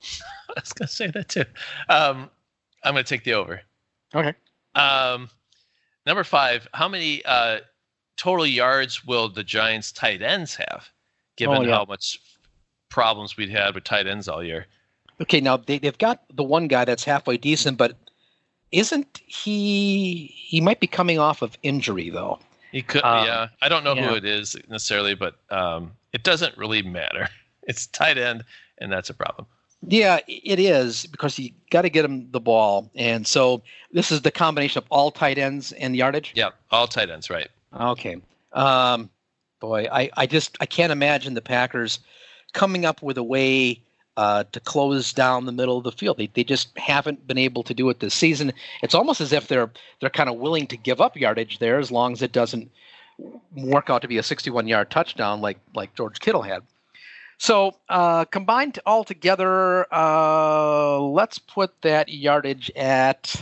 I was going to say that too. Um, I'm going to take the over. Okay. Um, number five, how many uh, total yards will the Giants tight ends have, given Oh, yeah. how much problems we'd had with tight ends all year? Okay, now they, they've got the one guy that's halfway decent, but isn't he – he might be coming off of injury, though. He could, Um, yeah. I don't know yeah. who it is necessarily, but um, it doesn't really matter. It's tight end, and that's a problem. Yeah, it is, because you got to get him the ball. And so this is the combination of all tight ends and yardage? Yeah, all tight ends, right. Okay. Um, boy, I, I just I can't imagine the Packers coming up with a way uh, to close down the middle of the field. They they just haven't been able to do it this season. It's almost as if they're they're kind of willing to give up yardage there as long as it doesn't work out to be a sixty-one yard touchdown like like George Kittle had. So uh, combined all together, uh, let's put that yardage at.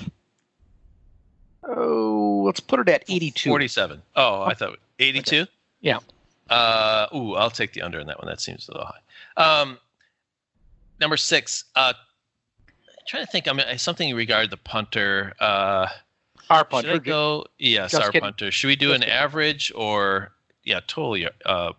Oh, let's put it at eighty-two. forty-seven. Oh, I thought eighty-two? Okay. Yeah. Uh, ooh, I'll take the under in that one. That seems a little high. Um, number six. Uh, I'm trying to think. I mean, something in regard to the punter. Uh, Our punter. should I go? Yes, Just our kidding. punter. Should we do Just an kidding. average or yeah, total? y- Uh,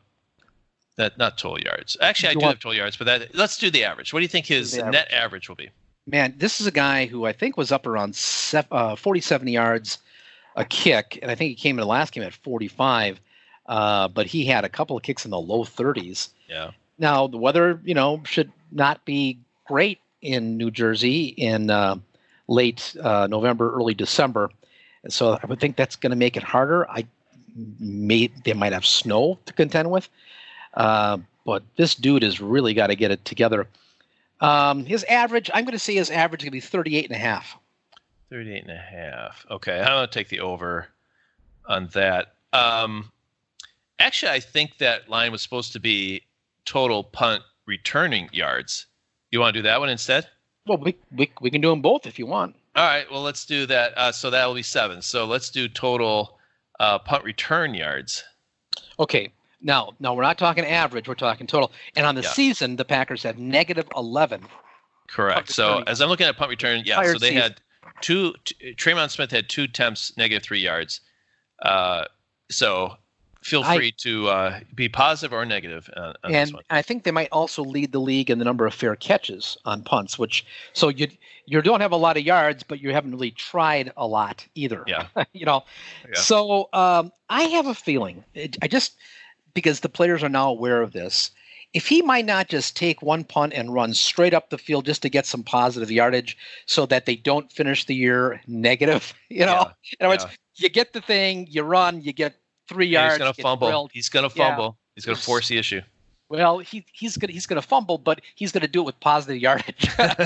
that not total yards. Actually, I You do want- have total yards, but that let's do the average. What do you think his The net average will be? Man, this is a guy who I think was up around se- uh, forty-seven yards a kick, and I think he came in the last game at forty-five, uh, but he had a couple of kicks in the low thirties. Yeah. Now, the weather, you know, should not be great in New Jersey in uh, late uh, November, early December, and so I would think that's going to make it harder. I may they might have snow to contend with, uh, but this dude has really got to get it together. Um, his average, I'm going to say his average is going to be thirty-eight and a half. thirty-eight and a half. Okay, I'm going to take the over on that. Um, actually, I think that line was supposed to be total punt returning yards. You want to do that one instead? Well, we, we, we can do them both if you want. All right, well, let's do that. Uh, so that will be seven. So let's do total uh, punt return yards. Okay. Now, now we're not talking average. We're talking total. And on the Yeah. season, the Packers have negative eleven. Correct. Punt So return as I'm looking at punt return, yeah, Entire so they season. had two, t- Traymon Smith had two attempts, negative three yards. Uh, so feel I- free to uh, be positive or negative uh, on this And one. I think they might also lead the league in the number of fair catches on punts, which so you you don't have a lot of yards, but you haven't really tried a lot either. Yeah. you know. Yeah. So um, I have a feeling. It, I just because the players are now aware of this. If he might not just take one punt and run straight up the field just to get some positive yardage so that they don't finish the year negative, you know, Yeah, in other words, yeah. you get the thing, you run, you get three Yeah, yards. he's gonna get fumble. drilled. He's gonna Yeah. fumble. He's gonna force the issue. Well, he, he's gonna he's gonna fumble, but he's gonna do it with positive yardage.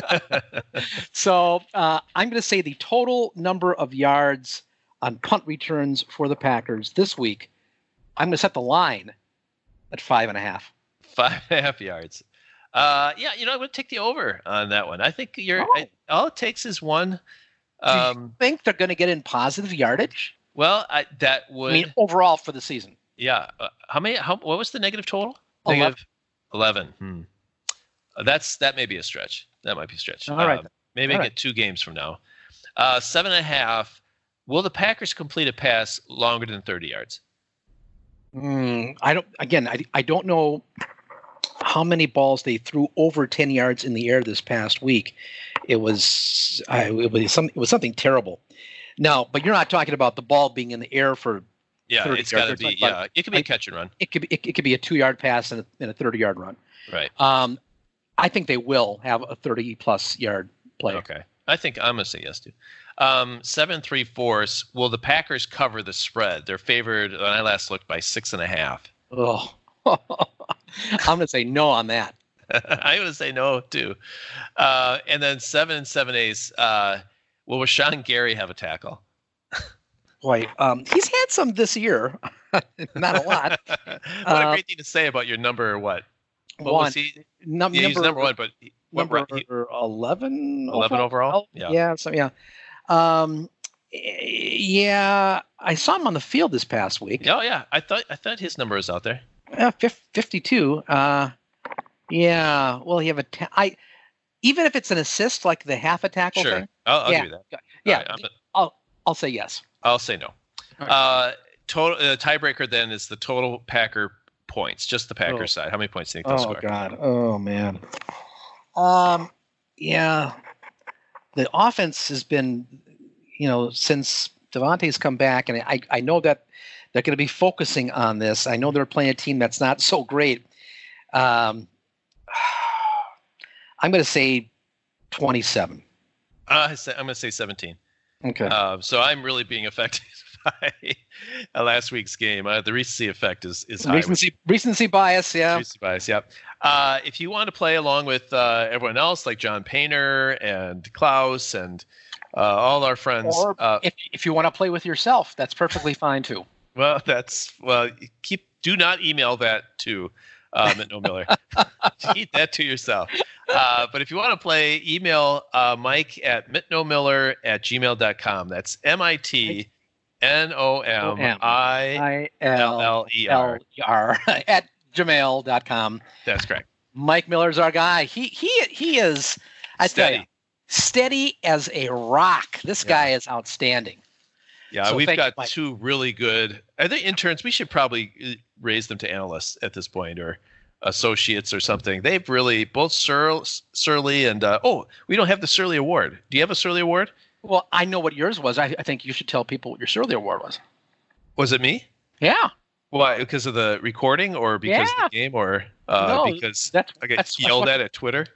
so uh, I'm gonna say the total number of yards on punt returns for the Packers this week. I'm gonna set the line at five and a half. Five and a half yards. Uh, yeah, you know, I'm gonna take the over on that one. I think you're. Oh. I, all it takes is one. Do you Um, think they're gonna get in positive yardage? well, I, that would. I mean, overall for the season. yeah. Uh, how many? How? What was the negative total? Eleven. Negative eleven. Hmm. Uh, that's that may be a stretch. That might be a stretch. All right. Uh, maybe All I right. get two games from now. Uh, seven and a half. Will the Packers complete a pass longer than thirty yards? Mm, I don't. Again, I, I don't know how many balls they threw over ten yards in the air this past week. It was I, it was some it was something terrible. Now, but you're not talking about the ball being in the air for. Yeah, thirty it's got to yards. be. It's like- Yeah, it could be a I- catch and run. It could be it, it could be a two yard pass and a, and a thirty yard run. Right. Um, I think they will have a thirty plus yard play. Okay. I think I'm gonna say yes to. Um, seven three fourths. Will the Packers cover the spread? They're favored when I last looked by six and a half. Oh, I'm gonna say no on that. I'm gonna say no too. Uh, and then seven and seven eighths. Uh, will Rashawn Gary have a tackle? Boy, um, he's had some this year, not a lot. what a Uh, great thing to say about your number. What? What one, was he? num- Yeah, number, he's number one, but he- what, number he- eleven. eleven overall? Yeah, Yeah. yeah, so yeah. Um, yeah, I saw him on the field this past week. Oh yeah, I thought I thought his number was out there. Uh, fif- fifty-two. Uh, yeah. Well, you have a. Ta- I even if it's an assist, like the half a tackle Sure, thing. I'll, I'll yeah, do that. yeah. Right, I'm- I'll I'll say yes. I'll say no. All right. Uh, total uh, tiebreaker then is the total Packer points, just the Packer Oh. side. How many points do you think they'll Oh score? God. Oh man. Um. Yeah. The offense has been, you know, since Devontae's come back, and I I know that they're going to be focusing on this. I know they're playing a team that's not so great. Um. I'm going to say twenty-seven. Uh, I say- I'm going to say seventeen. Okay. Uh, so I'm really being affected by uh, last week's game. Uh, the recency effect is is high. recency recency bias. Yeah. Recency bias, yep. Uh, if you want to play along with uh, everyone else, like John Painter and Klaus and uh, all our friends, Or uh, if if you want to play with yourself, that's perfectly fine too. well, that's well. Keep do not email that to uh, Mitno Miller. Keep that to yourself. Uh, but if you want to play, email uh, Mike at mitnomiller at gmail dot com. That's M I T N O M I I L L L E L R. E R at gmail dot com. That's correct. Mike Miller's our guy. He he he is I tell Steady. you, steady as a rock. This Yeah. guy is outstanding. Yeah, So we've thank you, got Mike. two really good. Are they interns? We should probably uh, raise them to analysts at this point, or associates or something. They've really both Sur- Surly and uh, oh, we don't have the Surly Award. Do you have a Surly Award? Well, I know what yours was. I, I think you should tell people what your Surly Award was. Was it me? Yeah. Why? Because of the recording, or because Yeah. of the game, or uh, No, because that's- I get that's- yelled that's at at Twitter?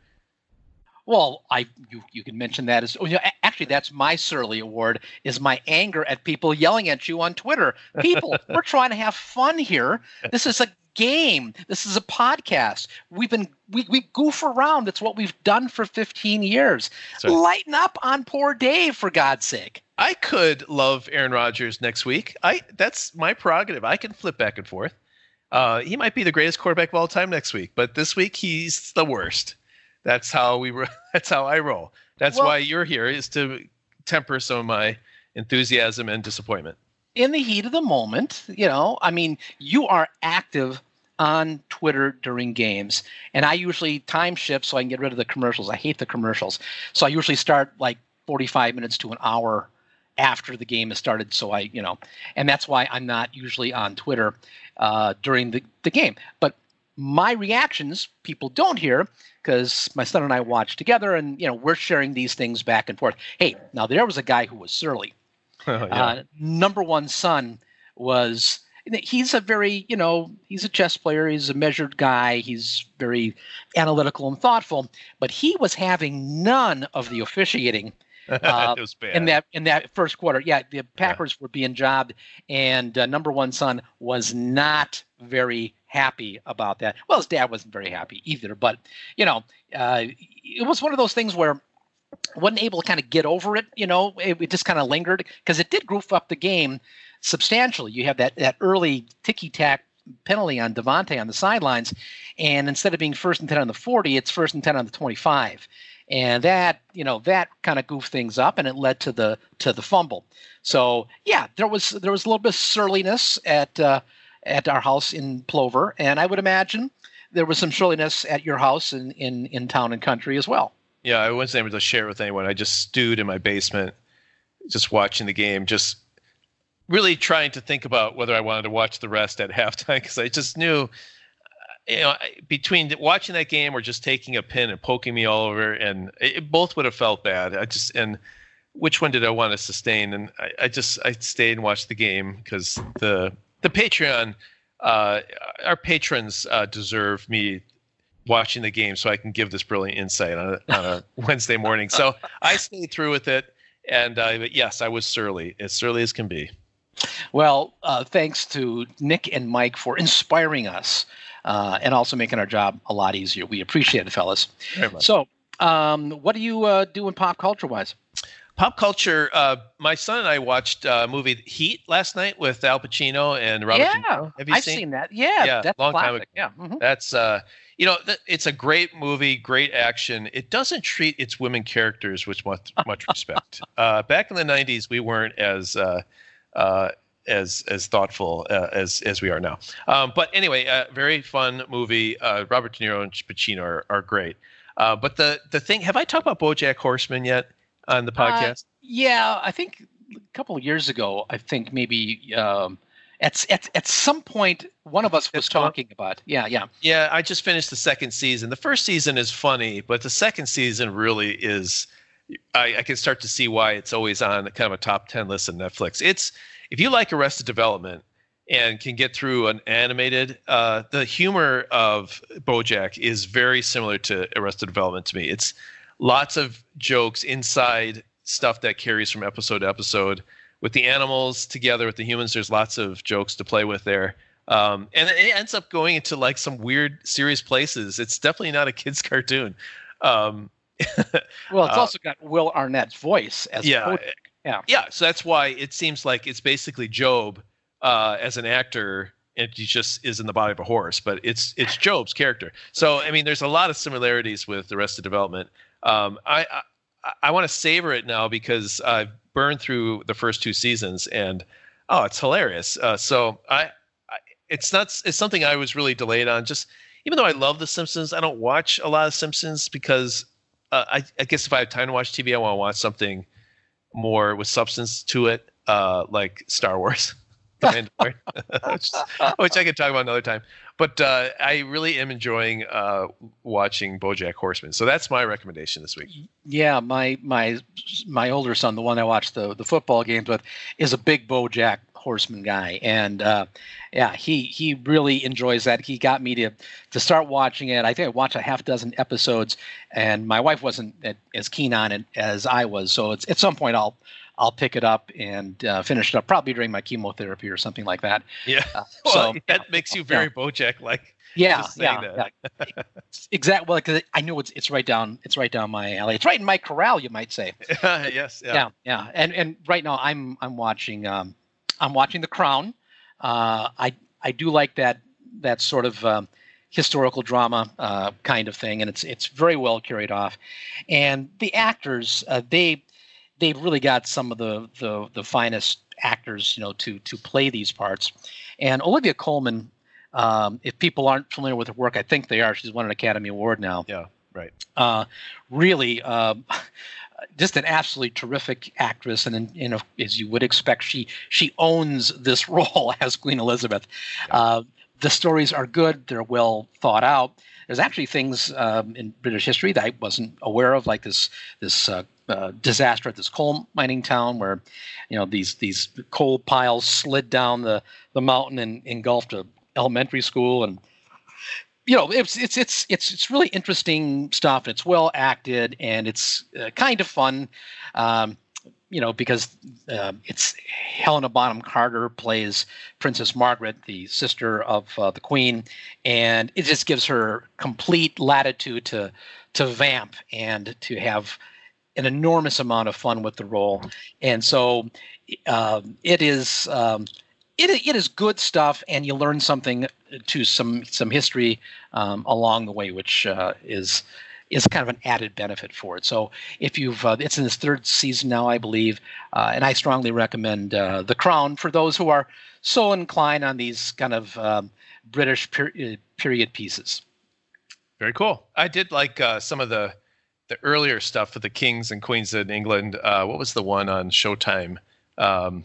Well, I you, you can mention that as oh, yeah, a- actually that's my Surly Award is my anger at people yelling at you on Twitter. People, we're trying to have fun here. This is a game. This is a podcast. We've been we we goof around. It's what we've done for fifteen years. That's right. Lighten up on poor Dave, for God's sake. I could love Aaron Rodgers next week. I that's my prerogative. I can flip back and forth. Uh, he might be the greatest quarterback of all time next week, but this week he's the worst. That's how we. Ro- that's how I roll. That's Well- why you're here, is to temper some of my enthusiasm and disappointment. In the heat of the moment, you know, I mean, you are active on Twitter during games, and I usually time shift so I can get rid of the commercials. I hate the commercials, so I usually start like forty-five minutes to an hour after the game has started. So I, you know, and that's why I'm not usually on Twitter uh, during the, the game. But my reactions, people don't hear because my son and I watch together, and you know, we're sharing these things back and forth. Hey, now there was a guy who was surly. Oh, yeah. Uh, number one son was he's a very, you know, he's a chess player. He's a measured guy. He's very analytical and thoughtful, but he was having none of the officiating uh, it was bad. in that in that first quarter. Yeah, the Packers were being jobbed, and uh, number one son was not very happy about that. Well, his dad wasn't very happy either, but you know, uh, it was one of those things where wasn't able to kind of get over it, you know, it, it just kind of lingered because it did goof up the game substantially. You have that, that early ticky-tack penalty on Devontae on the sidelines, and instead of being first and ten on the forty, it's first and ten on the twenty-five. And that, you know, that kind of goofed things up, and it led to the to the fumble. So yeah, there was there was a little bit of surliness at uh, at our house in Plover, and I would imagine there was some surliness at your house in in, in Town and Country as well. Yeah, I wasn't able to share it with anyone. I just stewed in my basement, just watching the game, just really trying to think about whether I wanted to watch the rest at halftime, because I just knew, you know, between watching that game or just taking a pin and poking me all over, and it, both would have felt bad. I just and which one did I want to sustain? And I, I just I stayed and watched the game because the the Patreon, uh, our patrons uh, deserve me watching the game so I can give this brilliant insight on a, on a Wednesday morning. So I stayed through with it, and uh, but yes, I was surly, as surly as can be. Well, uh, thanks to Nick and Mike for inspiring us uh, and also making our job a lot easier. We appreciate it, fellas. Very much. So, um, what do you uh, do in pop culture wise? Pop culture. Uh, my son and I watched a uh, movie Heat last night with Al Pacino and Robert De Yeah, Niro. Have you I've seen? seen that. Yeah, Yeah, that's long time classic. Yeah. mhm. That's uh, you know, th- it's a great movie, great action. It doesn't treat its women characters with much much respect. Uh, back in the nineties, we weren't as uh, uh, as as thoughtful uh, as as we are now. Um, but anyway, uh, very fun movie. Uh, Robert De Niro and Pacino are, are great. Uh, but the the thing, have I talked about BoJack Horseman yet on the podcast? Uh, yeah, I think a couple of years ago, I think maybe um, at, at at some point one of us was talking about. Yeah, yeah. Yeah, I just finished the second season. The first season is funny, but the second season really is. I, I can start to see why it's always on kind of a top ten list on Netflix. It's if you like Arrested Development and can get through an animated, uh, the humor of BoJack is very similar to Arrested Development to me. It's lots of jokes inside stuff that carries from episode to episode. With the animals together with the humans, there's lots of jokes to play with there. Um, and it ends up going into like some weird, serious places. It's definitely not a kid's cartoon. Um, well, it's uh, also got Will Arnett's voice as yeah, BoJack. Yeah, yeah. So that's why it seems like it's basically Job uh, as an actor, and he just is in the body of a horse. But it's it's Job's character. So I mean, there's a lot of similarities with Arrested Development. Um, I I, I want to savor it now because I've burned through the first two seasons, and oh, it's hilarious. Uh, so I, I, it's not it's something I was really delayed on. Just even though I love The Simpsons, I don't watch a lot of Simpsons because. Uh, I, I guess if I have time to watch T V, I want to watch something more with substance to it, uh, like Star Wars, which, which I could talk about another time. But uh, I really am enjoying uh, watching BoJack Horseman. So that's my recommendation this week. Yeah, my my my older son, the one I watched the the football games with, is a big BoJack Horseman guy, and uh, yeah, he he really enjoys that. He got me to to start watching it. I think I watched a half dozen episodes, and my wife wasn't as keen on it as I was. So it's at some point I'll I'll pick it up and uh, finish it up, probably during my chemotherapy or something like that. Yeah, uh, well, so that yeah, makes you very yeah. BoJack-like. Yeah, yeah, yeah. Exactly. Well, because I knew it's it's right down it's right down my alley. It's right in my corral, you might say. Yes. Yeah. Yeah. Yeah. And and right now I'm I'm watching. Um, I'm watching The Crown. Uh, I I do like that that sort of um, historical drama uh, kind of thing, and it's it's very well carried off. And the actors, uh, they they've really got some of the, the the finest actors, you know, to to play these parts. And Olivia Colman, um, if people aren't familiar with her work, I think they are. She's won an Academy Award now. Yeah. Right. Uh, really. Uh, Just an absolutely terrific actress, and you know, as you would expect, she she owns this role as Queen Elizabeth. Yeah. Uh, the stories are good; they're well thought out. There's actually things um, in British history that I wasn't aware of, like this this uh, uh, disaster at this coal mining town, where you know these these coal piles slid down the the mountain and engulfed a elementary school, and you know, it's it's it's it's it's really interesting stuff. It's well acted, and it's uh, kind of fun. Um, you know, because uh, it's Helena Bonham Carter plays Princess Margaret, the sister of uh, the Queen, and it just gives her complete latitude to to vamp and to have an enormous amount of fun with the role. And so uh, it is. Um, It, it is good stuff, and you learn something to some some history um, along the way, which uh, is is kind of an added benefit for it. So if you've uh, it's in its third season now, I believe, uh, and I strongly recommend uh, The Crown for those who are so inclined on these kind of um, British per- period pieces. Very cool. I did like uh, some of the the earlier stuff with the kings and queens in England. Uh, what was the one on Showtime? Um,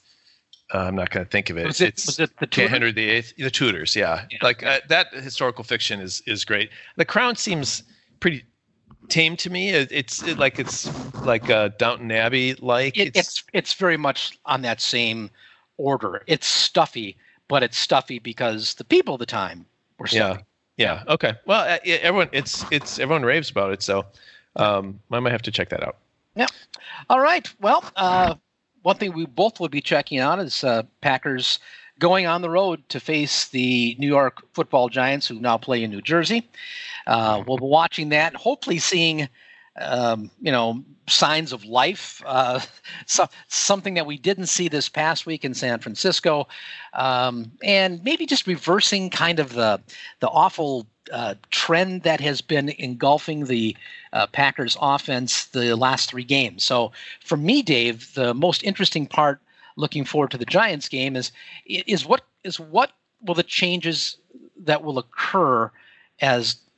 Uh, I'm not going to think of it. Was it, it's was it the Tudors? Henry the Eighth, the Tudors. Yeah, yeah. like uh, that historical fiction is is great. The Crown seems pretty tame to me. It, it's it, like it's like uh, Downton Abbey like. It, it's it's very much on that same order. It's stuffy, but it's stuffy because the people of the time were stuffy. Yeah. Yeah. Okay. Well, uh, yeah, everyone it's it's everyone raves about it, so um, I might have to check that out. Yeah. All right. Well. Uh, One thing we both will be checking out is uh, Packers going on the road to face the New York Football Giants, who now play in New Jersey. Uh, we'll be watching that, hopefully seeing, um, you know, signs of life, uh, so, something that we didn't see this past week in San Francisco, um, and maybe just reversing kind of the the awful uh, trend that has been engulfing the uh, Packers offense the last three games. So for me, Dave, the most interesting part looking forward to the Giants game is is what is what will the changes that will occur as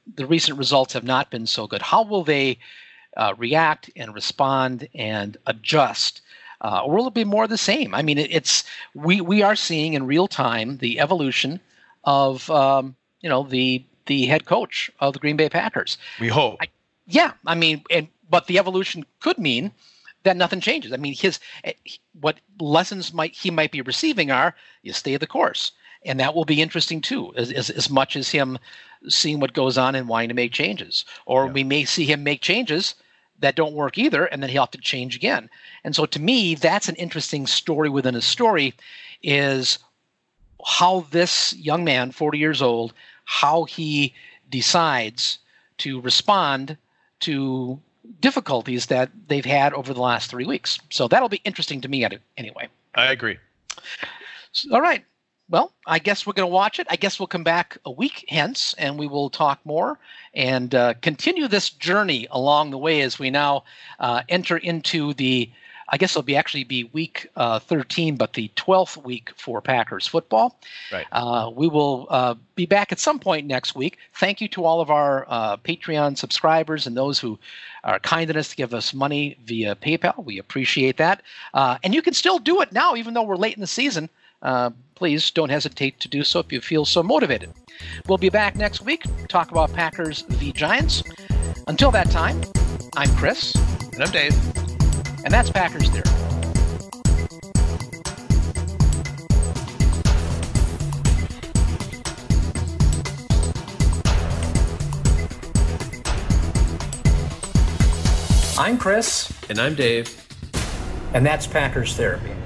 the recent results have not been so good. How will they uh, react and respond and adjust? Uh, or will it be more of the same? I mean, it, it's we we are seeing in real time the evolution of um, you know the the head coach of the Green Bay Packers. We hope. I, yeah, I mean, and but the evolution could mean that nothing changes. I mean, his what lessons might he might be receiving are you stay the course, and that will be interesting too, as as, as much as him seeing what goes on and wanting to make changes. Or yeah. we may see him make changes that don't work either, and then he'll have to change again. And so to me, that's an interesting story within a story, is how this young man, forty years old, how he decides to respond to difficulties that they've had over the last three weeks. So that'll be interesting to me anyway. I agree. So, all right. Well, I guess we're going to watch it. I guess we'll come back a week hence, and we will talk more and uh, continue this journey along the way as we now uh, enter into the, I guess it'll be actually be week uh, thirteen, but the twelfth week for Packers football. Right. Uh, we will uh, be back at some point next week. Thank you to all of our uh, Patreon subscribers and those who are kind enough to give us money via PayPal. We appreciate that. Uh, and you can still do it now, even though we're late in the season. Uh, please don't hesitate to do so if you feel so motivated. We'll be back next week to talk about Packers v. Giants. Until that time, I'm Chris. And I'm Dave. And that's Packers Theory. I'm Chris. And I'm Dave. And that's Packers Therapy.